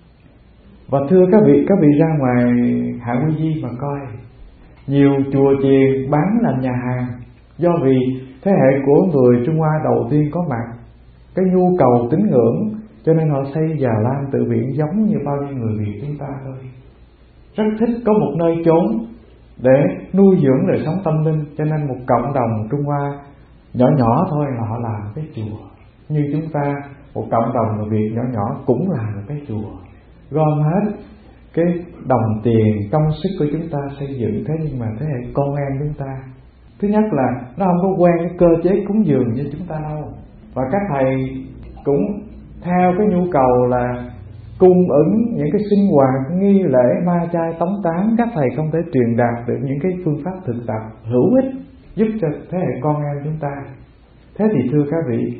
Và thưa các vị ra ngoài Hạ Quy Di mà coi, nhiều chùa chiền bán làm nhà hàng, do vì thế hệ của người Trung Hoa đầu tiên có mặt, cái nhu cầu tín ngưỡng, cho nên họ xây Già Lam tự viện giống như bao nhiêu người Việt chúng ta thôi. Rất thích có một nơi chốn để nuôi dưỡng đời sống tâm linh, cho nên một cộng đồng Trung Hoa nhỏ nhỏ thôi là họ làm cái chùa. Như chúng ta, một cộng đồng người Việt nhỏ nhỏ cũng làm cái chùa, gom hết cái đồng tiền công sức của chúng ta xây dựng. Thế nhưng mà thế hệ con em chúng ta, thứ nhất là nó không có quen cái cơ chế cúng dường như chúng ta đâu, và các thầy cũng theo cái nhu cầu là cung ứng những cái sinh hoạt nghi lễ ma chay tống tán. Các thầy không thể truyền đạt được những cái phương pháp thực tập hữu ích giúp cho thế hệ con em chúng ta. Thế thì thưa các vị,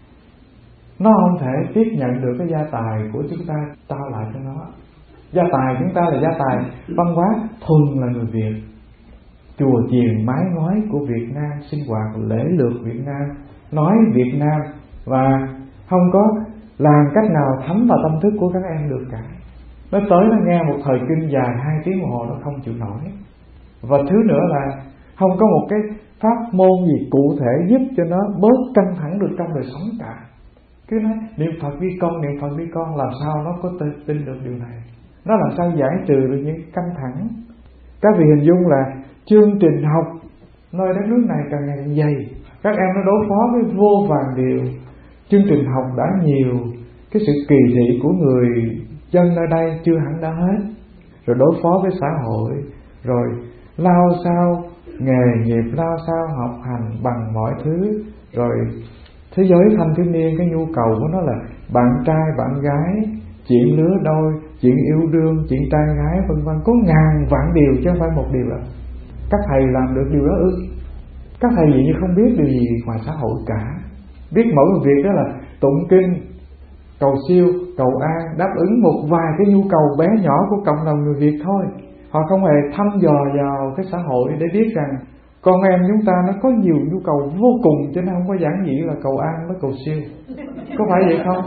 nó không thể tiếp nhận được cái gia tài của chúng ta trao lại cho nó. Gia tài chúng ta là gia tài văn hóa thuần là người Việt, chùa chiền mái ngói của Việt Nam, sinh hoạt lễ lược Việt Nam, nói Việt Nam, và không có làm cách nào thấm vào tâm thức của các em được cả. Nó tới nó nghe một thời kinh dài 2 tiếng đồng hồ nó không chịu nổi. Và thứ nữa là không có một cái pháp môn gì cụ thể giúp cho nó bớt căng thẳng được trong đời sống cả. Cứ nói niệm Phật đi con, niệm Phật đi con, làm sao nó có tin được điều này? Nó làm sao giải trừ được những căng thẳng? Các vị hình dung là chương trình học nơi đất nước này càng ngày càng dày, các em nó đối phó với vô vàn điều. Chương trình học đã nhiều, cái sự kỳ thị của người dân ở đây chưa hẳn đã hết, rồi đối phó với xã hội, rồi lao sao nghề nghiệp, lao sao học hành bằng mọi thứ, rồi thế giới thanh thiếu niên, cái nhu cầu của nó là bạn trai bạn gái, chuyện lứa đôi, chuyện yêu đương, chuyện trai gái vân vân, có ngàn vạn điều chứ không phải một điều đó. Các thầy làm được điều đó ư? Các thầy gì như không biết điều gì ngoài xã hội cả. Biết mỗi một việc đó là tụng kinh, cầu siêu, cầu an, đáp ứng một vài cái nhu cầu bé nhỏ của cộng đồng người Việt thôi. Họ không hề thăm dò vào cái xã hội để biết rằng con em chúng ta nó có nhiều nhu cầu vô cùng, cho nên không có giản dị là cầu an với cầu siêu. Có phải vậy không?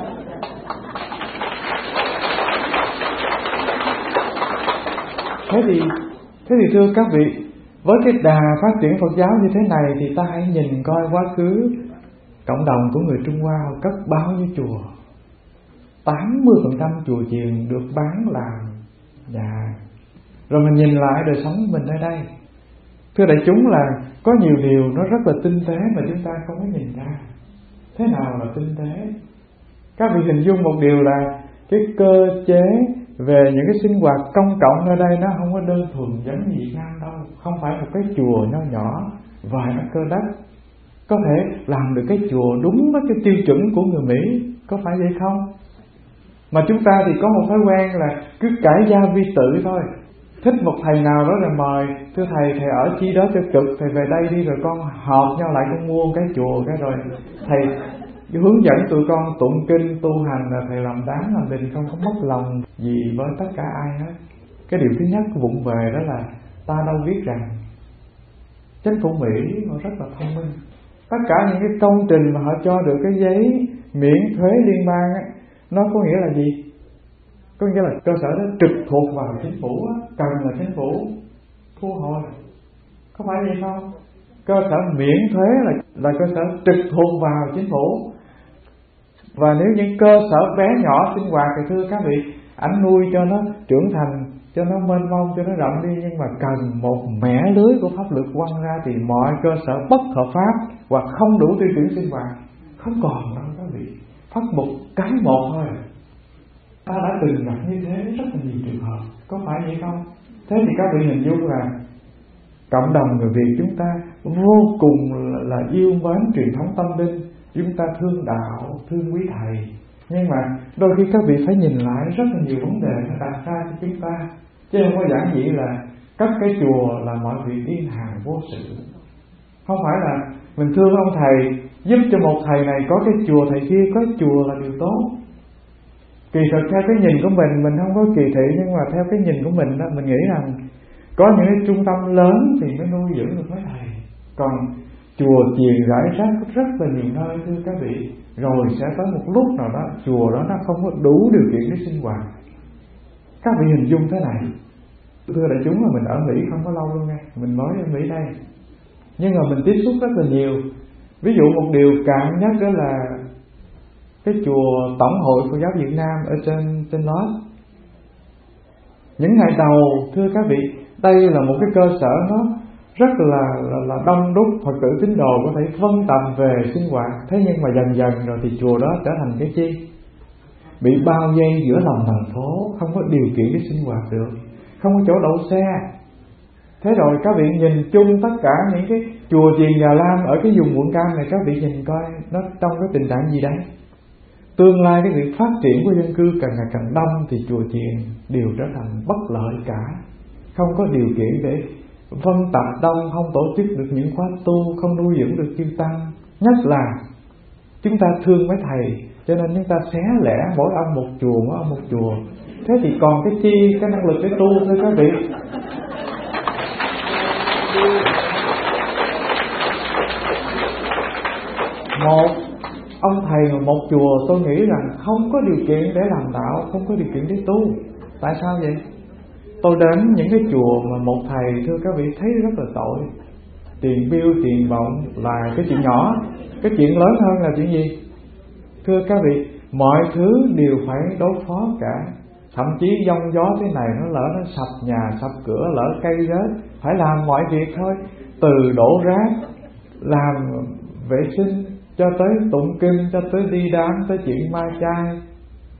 Thế thì thưa các vị, với cái đà phát triển Phật giáo như thế này thì ta hãy nhìn coi quá khứ cộng đồng của người Trung Hoa họ cất bao nhiêu chùa. 80% chùa chiền được bán làm nhà. Rồi mình nhìn lại đời sống mình ở đây, thưa đại chúng, là có nhiều điều nó rất là tinh tế mà chúng ta không có nhìn ra. Thế nào là tinh tế? Các vị hình dung một điều là cái cơ chế về những cái sinh hoạt công cộng ở đây nó không có đơn thuần giống như Việt Nam đâu. Không phải một cái chùa nho nhỏ vài acre đất có thể làm được cái chùa đúng với cái tiêu chuẩn của người Mỹ, có phải vậy không? Mà chúng ta thì có một thói quen là cứ cải gia vi tự thôi. Thích một thầy nào đó là mời, thưa thầy ở chi đó cho cực, thầy về đây đi rồi con họp nhau lại, con mua cái chùa cái rồi thầy hướng dẫn tụi con tụng kinh tu hành, là thầy làm đáng làm định, không có mất lòng gì với tất cả ai hết. Cái điều thứ nhất vụng về đó là ta đâu biết rằng chính phủ Mỹ họ rất là thông minh. Tất cả những cái công trình mà họ cho được cái giấy miễn thuế liên bang á, nó có nghĩa là gì? Có nghĩa là cơ sở đó trực thuộc vào chính phủ á, cần là chính phủ thu hồi. Có phải vậy không? Cơ sở miễn thuế là cơ sở trực thuộc vào chính phủ. Và nếu những cơ sở bé nhỏ sinh hoạt thì thưa các vị, ảnh nuôi cho nó trưởng thành, cho nó mênh mông, cho nó rộng đi, nhưng mà cần một mẻ lưới của pháp luật quăng ra thì mọi cơ sở bất hợp pháp hoặc không đủ tiêu chuẩn sinh hoạt không còn đâu các vị. Phát một cái một thôi. Ta đã từng gặp như thế rất là nhiều trường hợp, có phải vậy không? Thế thì các vị hình dung là cộng đồng người Việt chúng ta vô cùng là yêu mến truyền thống tâm linh, chúng ta thương đạo, thương quý thầy. Nhưng mà đôi khi các vị phải nhìn lại rất là nhiều vấn đề nó đặt ra cho chúng ta, chứ không có giản dị là cất cái chùa là mọi việc yên hàng vô sự. Không phải là mình thương ông thầy, giúp cho một thầy này có cái chùa, thầy kia có chùa là điều tốt. Kỳ thực theo cái nhìn của mình không có kỳ thị, nhưng mà theo cái nhìn của mình đó, mình nghĩ rằng có những cái trung tâm lớn thì mới nuôi dưỡng được mấy thầy. Còn chùa chiền rải rác rất là nhiều nơi thưa các vị, rồi sẽ tới một lúc nào đó chùa đó nó không có đủ điều kiện để sinh hoạt. Các vị hình dung thế này, thưa đại chúng, là mình ở Mỹ không có lâu luôn nha, mình mới ở Mỹ đây, nhưng mà mình tiếp xúc rất là nhiều. Ví dụ một điều cảm nhất đó là cái chùa Tổng hội Phật giáo Việt Nam ở trên Lost. Những ngày đầu thưa các vị, đây là một cái cơ sở nó rất là đông đúc Phật tử tín đồ có thể phân tầm về sinh hoạt. Thế nhưng mà dần dần rồi thì chùa đó trở thành cái chi? Bị bao vây giữa lòng thành phố, không có điều kiện để sinh hoạt được, không có chỗ đậu xe. Thế rồi các vị nhìn chung tất cả những cái chùa chiền Già Lam ở cái vùng quận Cam này, các vị nhìn coi nó trong cái tình trạng gì đấy. Tương lai cái việc phát triển của dân cư càng ngày càng đông thì chùa chiền đều trở thành bất lợi cả, không có điều kiện để phân tập đông, không tổ chức được những khóa tu, không nuôi dưỡng được chư tăng. Nhất là chúng ta thương mấy thầy, cho nên chúng ta xé lẻ mỗi ông một chùa, mỗi ông một chùa. Thế thì còn cái chi, cái năng lực để tu thôi các vị. Một ông thầy mà một chùa, tôi nghĩ rằng không có điều kiện để làm đạo, không có điều kiện để tu. Tại sao vậy? Tôi đến những cái chùa mà một thầy, thưa các vị, thấy rất là tội. Tiền bill, tiền bọng là cái chuyện nhỏ, cái chuyện lớn hơn là chuyện gì? Thưa các vị, mọi thứ đều phải đối phó cả. Thậm chí giông gió thế này, nó lỡ nó sập nhà, sập cửa, lỡ cây rớt, phải làm mọi việc thôi. Từ đổ rác, làm vệ sinh, cho tới tụng kinh, cho tới đi đám, tới chuyện ma chay.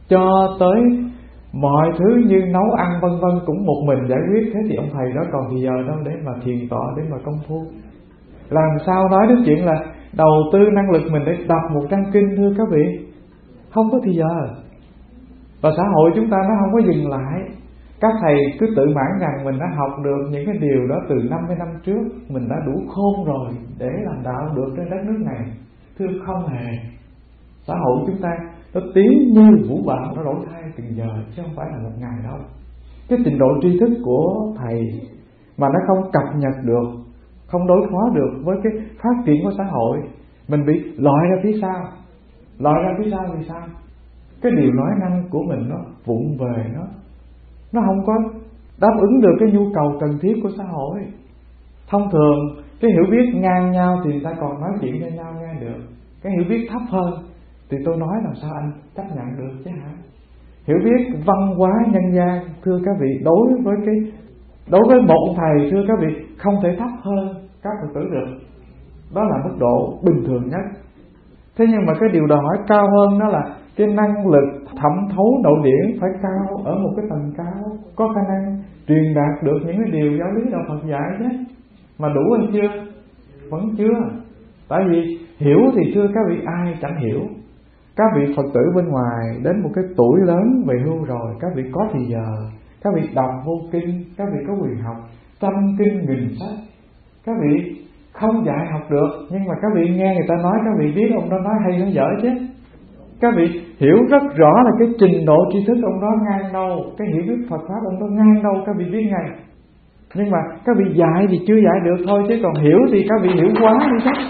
cho tới mọi thứ như nấu ăn vân vân cũng một mình giải quyết. Thế thì ông thầy đó còn thì giờ đâu để mà thiền tọa, để mà công phu. Làm sao nói đến chuyện là đầu tư năng lực mình để đọc một trang kinh, thưa các vị? Không có thì giờ. Và xã hội chúng ta nó không có dừng lại. Các thầy cứ tự mãn rằng mình đã học được những cái điều đó từ 50 năm trước, mình đã đủ khôn rồi để làm đạo được trên đất nước này. Thưa không hề. Xã hội chúng ta nó tiến như vũ bão, nó đổi thay từng giờ chứ không phải là một ngày đâu. Cái trình độ tri thức của thầy mà nó không cập nhật được, không đối phó được với cái phát triển của xã hội, mình bị loại ra phía sau. Loại ra phía sau vì sao? Cái điều nói năng của mình nó vụng về, nó không có đáp ứng được cái nhu cầu cần thiết của xã hội. Thông thường cái hiểu biết ngang nhau thì người ta còn nói chuyện với nhau nghe được. Cái hiểu biết thấp hơn thì tôi nói làm sao anh chấp nhận được chứ hả? Hiểu biết văn hóa nhân gian, thưa các vị, đối với một thầy, thưa các vị, không thể thấp hơn các Phật tử được. Đó là mức độ bình thường nhất. Thế nhưng mà cái điều đòi hỏi cao hơn đó là cái năng lực thẩm thấu nội điển phải cao, ở một cái tầng cao, có khả năng truyền đạt được những cái điều giáo lý đạo Phật dạy chứ. Mà đủ hay chưa? Vẫn chưa. Tại vì hiểu thì thưa các vị ai chẳng hiểu. Các vị Phật tử bên ngoài đến một cái tuổi lớn về hưu rồi, các vị có thì giờ, các vị đọc vô kinh, các vị có quyền học trăm kinh nghìn sách. Các vị không dạy học được, nhưng mà các vị nghe người ta nói, các vị biết ông đó nói hay nói dở chứ. Các vị hiểu rất rõ là cái trình độ tri thức ông đó ngang đâu, cái hiểu biết Phật pháp ông đó ngang đâu, các vị biết ngay. Nhưng mà các vị dạy thì chưa dạy được thôi, chứ còn hiểu thì các vị hiểu quá đi chứ.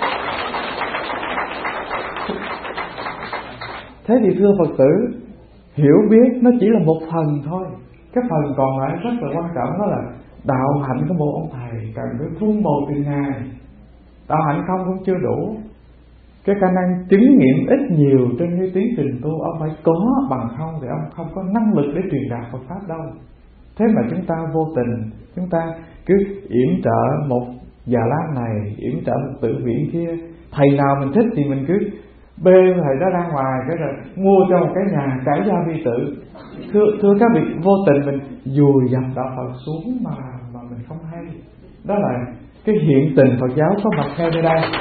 Thế thì thưa Phật tử, hiểu biết nó chỉ là một phần thôi. Cái phần còn lại rất là quan trọng, đó là đạo hạnh của một ông thầy cần phải vun bồi từng ngày. Đạo hạnh không cũng chưa đủ. Cái khả năng chứng nghiệm ít nhiều trên cái tiến trình tu ông phải có, bằng không thì ông không có năng lực để truyền đạt Phật pháp đâu. Thế mà chúng ta vô tình, chúng ta cứ yểm trợ một già lam này, yểm trợ một tự viện kia. Thầy nào mình thích thì mình cứ bê thầy đó ra ngoài, cái rồi mua cho một cái nhà cải gia vi tự. Thưa các vị, vô tình mình dùi dập đạo Phật xuống mà mình không hay. Đó là cái hiện tình Phật giáo có mặt ngay nơi đây.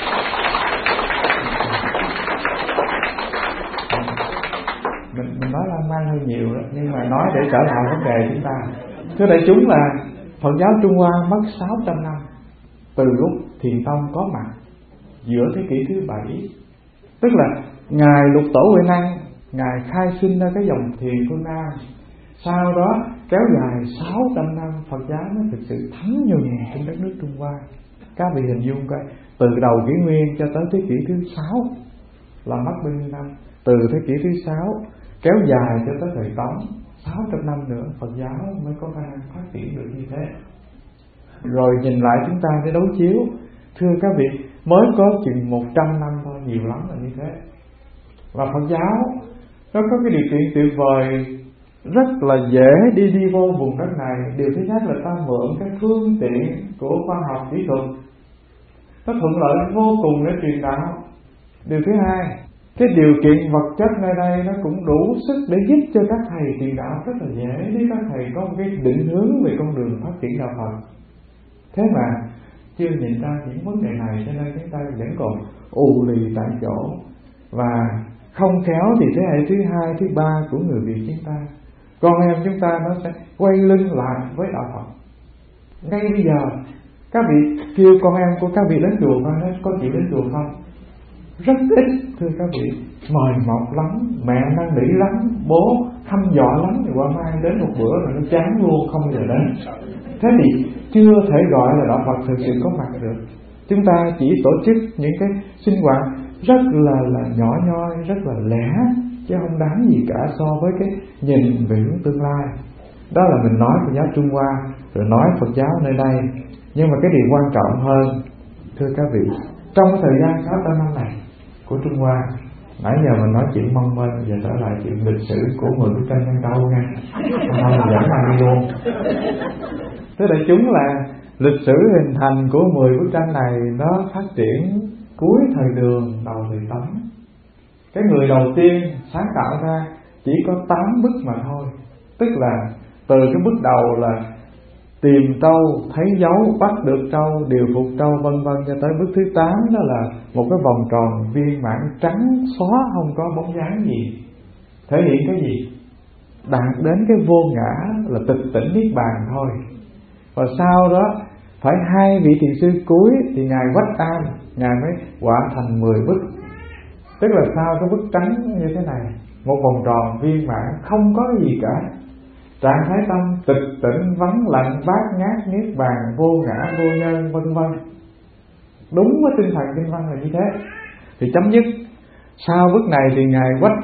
Mình nói lan man hơi nhiều đó, nhưng mà nói để trở lại vấn đề chúng ta. Thưa đại chúng, là Phật giáo Trung Hoa mất 600 năm từ lúc Thiền Tông có mặt giữa thế kỷ thứ 7. Tức là Ngài Lục Tổ Huệ Năng, Ngài khai sinh ra cái dòng thiền phương Nam. Sau đó kéo dài 600 năm Phật giáo mới thực sự thấm nhuần trên đất nước Trung Hoa. Các vị hình dung coi, từ đầu kỷ nguyên cho tới thế kỷ thứ 6 là mất bao nhiêu năm. Từ thế kỷ thứ 6 kéo dài cho tới thời Tống, 600 năm nữa Phật giáo mới có khả năng phát triển được như thế. Rồi nhìn lại chúng ta để đối chiếu, thưa các vị, mới có chừng 100 năm thôi, nhiều lắm là như thế. Và Phật giáo nó có cái điều kiện tuyệt vời, rất là dễ đi vô vùng đất này. Điều thứ nhất là ta mượn cái phương tiện của khoa học kỹ thuật, nó thuận lợi vô cùng để truyền đạo. Điều thứ hai, cái điều kiện vật chất nơi đây nó cũng đủ sức để giúp cho các thầy truyền đạo rất là dễ, để các thầy có một cái định hướng về con đường phát triển đạo Phật. Thế mà chưa nhìn ra những vấn đề này, cho nên chúng ta vẫn còn ù lì tại chỗ. Và không khéo thì thế hệ thứ hai, thứ ba của người Việt chúng ta, con em chúng ta nó sẽ quay lưng lại với đạo Phật. Ngay bây giờ các vị kêu con em của các vị đến chùa coi nó có chịu đến chùa không? Rất ít, thưa các vị. Mời mọc lắm, mẹ năn nỉ lắm, bố hăm dọa lắm, thì qua mai đến một bữa rồi nó chán luôn, không bao giờ đến. Thế thì chưa thể gọi là đạo Phật thực sự có mặt được. Chúng ta chỉ tổ chức những cái sinh hoạt rất là nhỏ nhoi, rất là lẻ, chứ không đáng gì cả so với cái nhìn về hướng tương lai. Đó là mình nói Phật giáo Trung Hoa, rồi nói Phật giáo nơi đây. Nhưng mà cái điều quan trọng hơn, thưa các vị, trong cái thời gian 600 năm này của Trung Hoa, nãy giờ mình nói chuyện mong manh, giờ trở lại chuyện lịch sử của 10 bức tranh nhân đâu nha, không là dẫn ăn đi luôn. Thế đại chúng, là lịch sử hình thành của 10 bức tranh này nó phát triển cuối thời Đường, đầu thời Tống. Cái người đầu tiên sáng tạo ra chỉ có 8 bức mà thôi. Tức là từ cái bước đầu là tìm trâu, thấy dấu, bắt được trâu, điều phục trâu vân vân, cho tới bước thứ 8 đó là một cái vòng tròn viên mãn trắng xóa, không có bóng dáng gì. Thể hiện cái gì? Đạt đến cái vô ngã là tịch tỉnh niết bàn thôi. Và sau đó phải 2 vị thiền sư cuối thì ngài Quách Am, ngài mới quả thành 10 bức. Tức là sau cái bức trắng như thế này, một vòng tròn viên mãn không có gì cả, trạng thái tâm tịch tỉnh vắng lặng bát ngát niết bàn vô ngã vô nhân vân vân. Đúng với tinh thần kinh văn là như thế. Thì chấm dứt. Sau bước này thì ngài Quách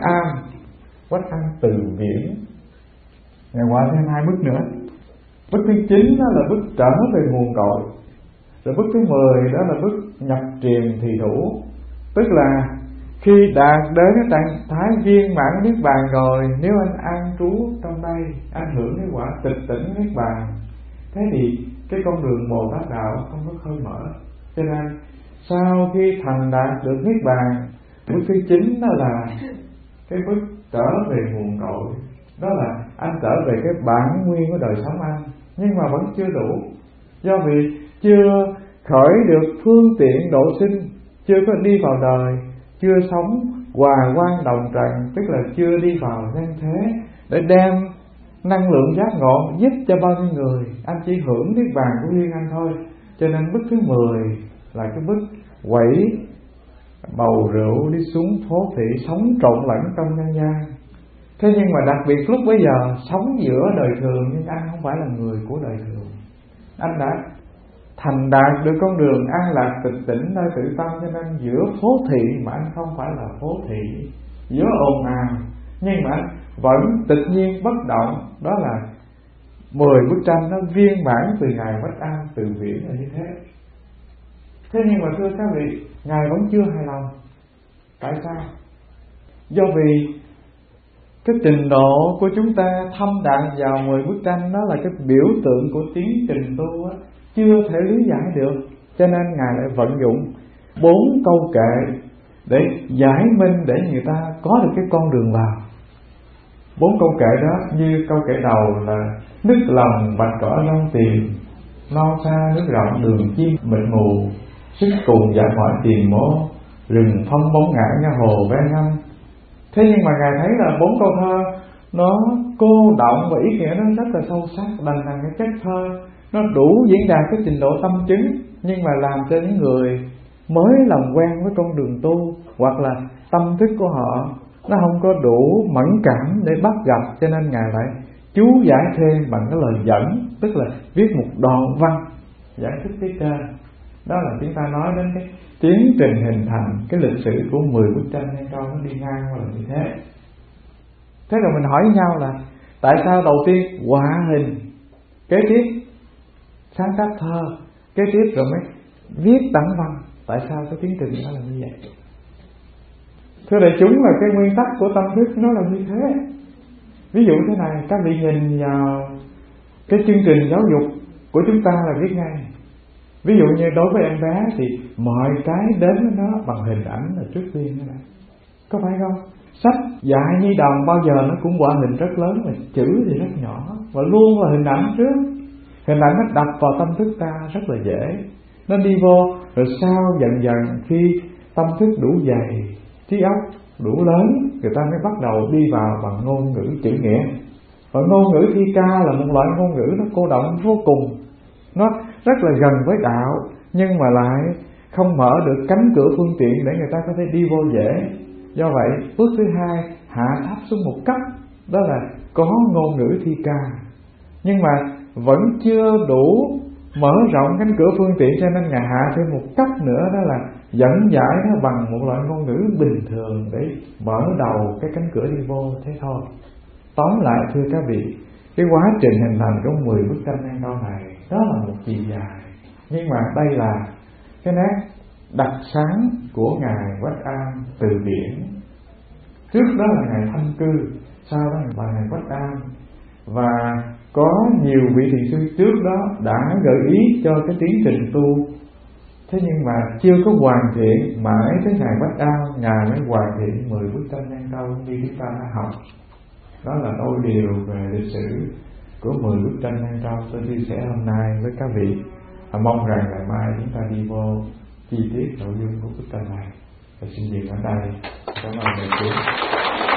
Am từ viễn, ngài qua thêm 2 bước nữa. Bước thứ 9 đó là bước trở về nguồn cội. Rồi bước thứ 10 đó là bước nhập triền thì đủ. Tức là khi đạt đến cái trạng thái viên mãn niết bàn rồi, nếu anh an trú trong đây, anh hưởng cái quả tịch tỉnh niết bàn, thế thì cái con đường Bồ Tát đạo không có khơi mở. Cho nên sau khi thành đạt được niết bàn, bước thứ 9 đó là cái bước trở về nguồn cội. Đó là anh trở về cái bản nguyên của đời sống anh, nhưng mà vẫn chưa đủ. Do vì chưa khởi được phương tiện độ sinh, chưa có đi vào đời, chưa sống hòa quan đồng trần, tức là chưa đi vào nhân thế để đem năng lượng giác ngộ giúp cho bao nhiêu người. Anh chỉ hưởng niết bàn của riêng anh thôi. Cho nên bước thứ 10 là cái bước quẩy bầu rượu đi xuống phố thị, sống trộn lẫn trong nhân gian. Thế nhưng mà đặc biệt lúc bấy giờ sống giữa đời thường, nhưng anh không phải là người của đời thường. Anh đã thành đạt được con đường an lạc tịch tỉnh nơi tự tâm, cho nên giữa phố thị mà anh không phải là phố thị, giữa ồn ào, nhưng mà anh vẫn tự nhiên bất động. Đó là 10 bức tranh nó viên mãn từ ngài Quách Am từ viễn là như thế. Thế nhưng mà thưa các vị, ngài vẫn chưa hài lòng. Tại sao? Do vì cái trình độ của chúng ta thâm đạt vào 10 bức tranh, đó là cái biểu tượng của tiến trình tu á, chưa thể lý giải được. Cho nên ngài lại vận dụng 4 câu kệ để giải minh, để người ta có được cái con đường vào. 4 câu kệ đó như câu kệ đầu là: nước lòng bạch cỏ non tìm, non xa nước rộng đường chim mịt mù, sức cùng giải mỏi tìm mố, rừng phong bóng ngã nha hồ ven ngâm. Thế nhưng mà ngài thấy là 4 câu thơ nó cô động và ý nghĩa nó rất là sâu sắc, đành rằng cái chất thơ nó đủ diễn đạt cái trình độ tâm chứng, nhưng mà làm cho những người mới làm quen với con đường tu, hoặc là tâm thức của họ nó không có đủ mẫn cảm để bắt gặp, cho nên ngài lại chú giải thêm bằng cái lời dẫn, tức là viết một đoạn văn giải thích phía trên. Đó là chúng ta nói đến cái tiến trình hình thành, cái lịch sử của 10 bức tranh hay câu nó đi ngang qua là như thế. Thế rồi mình hỏi nhau là tại sao đầu tiên họa hình, kế tiếp sáng tác thơ, kế tiếp rồi mới viết tản văn? Tại sao cái tiến trình nó là như vậy? Thưa đại chúng, là cái nguyên tắc của tâm thức nó là như thế. Ví dụ thế này, các vị nhìn vào cái chương trình giáo dục của chúng ta là viết ngay. Ví dụ như đối với em bé thì mọi cái đến với nó bằng hình ảnh là trước tiên đó. Có phải không? Sách dạy nhi đồng bao giờ nó cũng họa hình rất lớn, mà chữ thì rất nhỏ, và luôn là hình ảnh trước. Hình ảnh nó đập vào tâm thức ta rất là dễ, nó đi vô. Rồi sau dần dần khi tâm thức đủ dày, trí óc đủ lớn, người ta mới bắt đầu đi vào bằng ngôn ngữ chữ nghĩa. Và ngôn ngữ thi ca là một loại ngôn ngữ nó cô động vô cùng, nó rất là gần với đạo, nhưng mà lại không mở được cánh cửa phương tiện để người ta có thể đi vô dễ. Do vậy bước thứ 2 hạ thấp xuống một cấp, đó là có ngôn ngữ thi ca, nhưng mà vẫn chưa đủ mở rộng cánh cửa phương tiện, cho nên ngài hạ thêm một cấp nữa, đó là dẫn giải nó bằng một loại ngôn ngữ bình thường để mở đầu cái cánh cửa đi vô, thế thôi. Tóm lại thưa các vị, cái quá trình hình thành của 10 bức tranh hay câu này đó là một chiều dài, nhưng mà đây là cái nét đặc sáng của ngài Quách Am từ biển. Trước đó là ngài Thanh Cư, sau đó là ngài Quách Am, và có nhiều vị thiền sư trước đó đã gợi ý cho cái tiến trình tu. Thế nhưng mà chưa có hoàn thiện, mãi tới ngài Quách Am, ngài mới hoàn thiện 10 bức tranh nhân câu như chúng ta đã học. Đó là đôi điều về lịch sử của 10 bức tranh bên trong tôi chia sẻ hôm nay với các vị. Mong rằng ngày mai chúng ta đi vô chi tiết nội dung của bức tranh này. Và xin dừng ở đây. Cảm ơn đại chúng.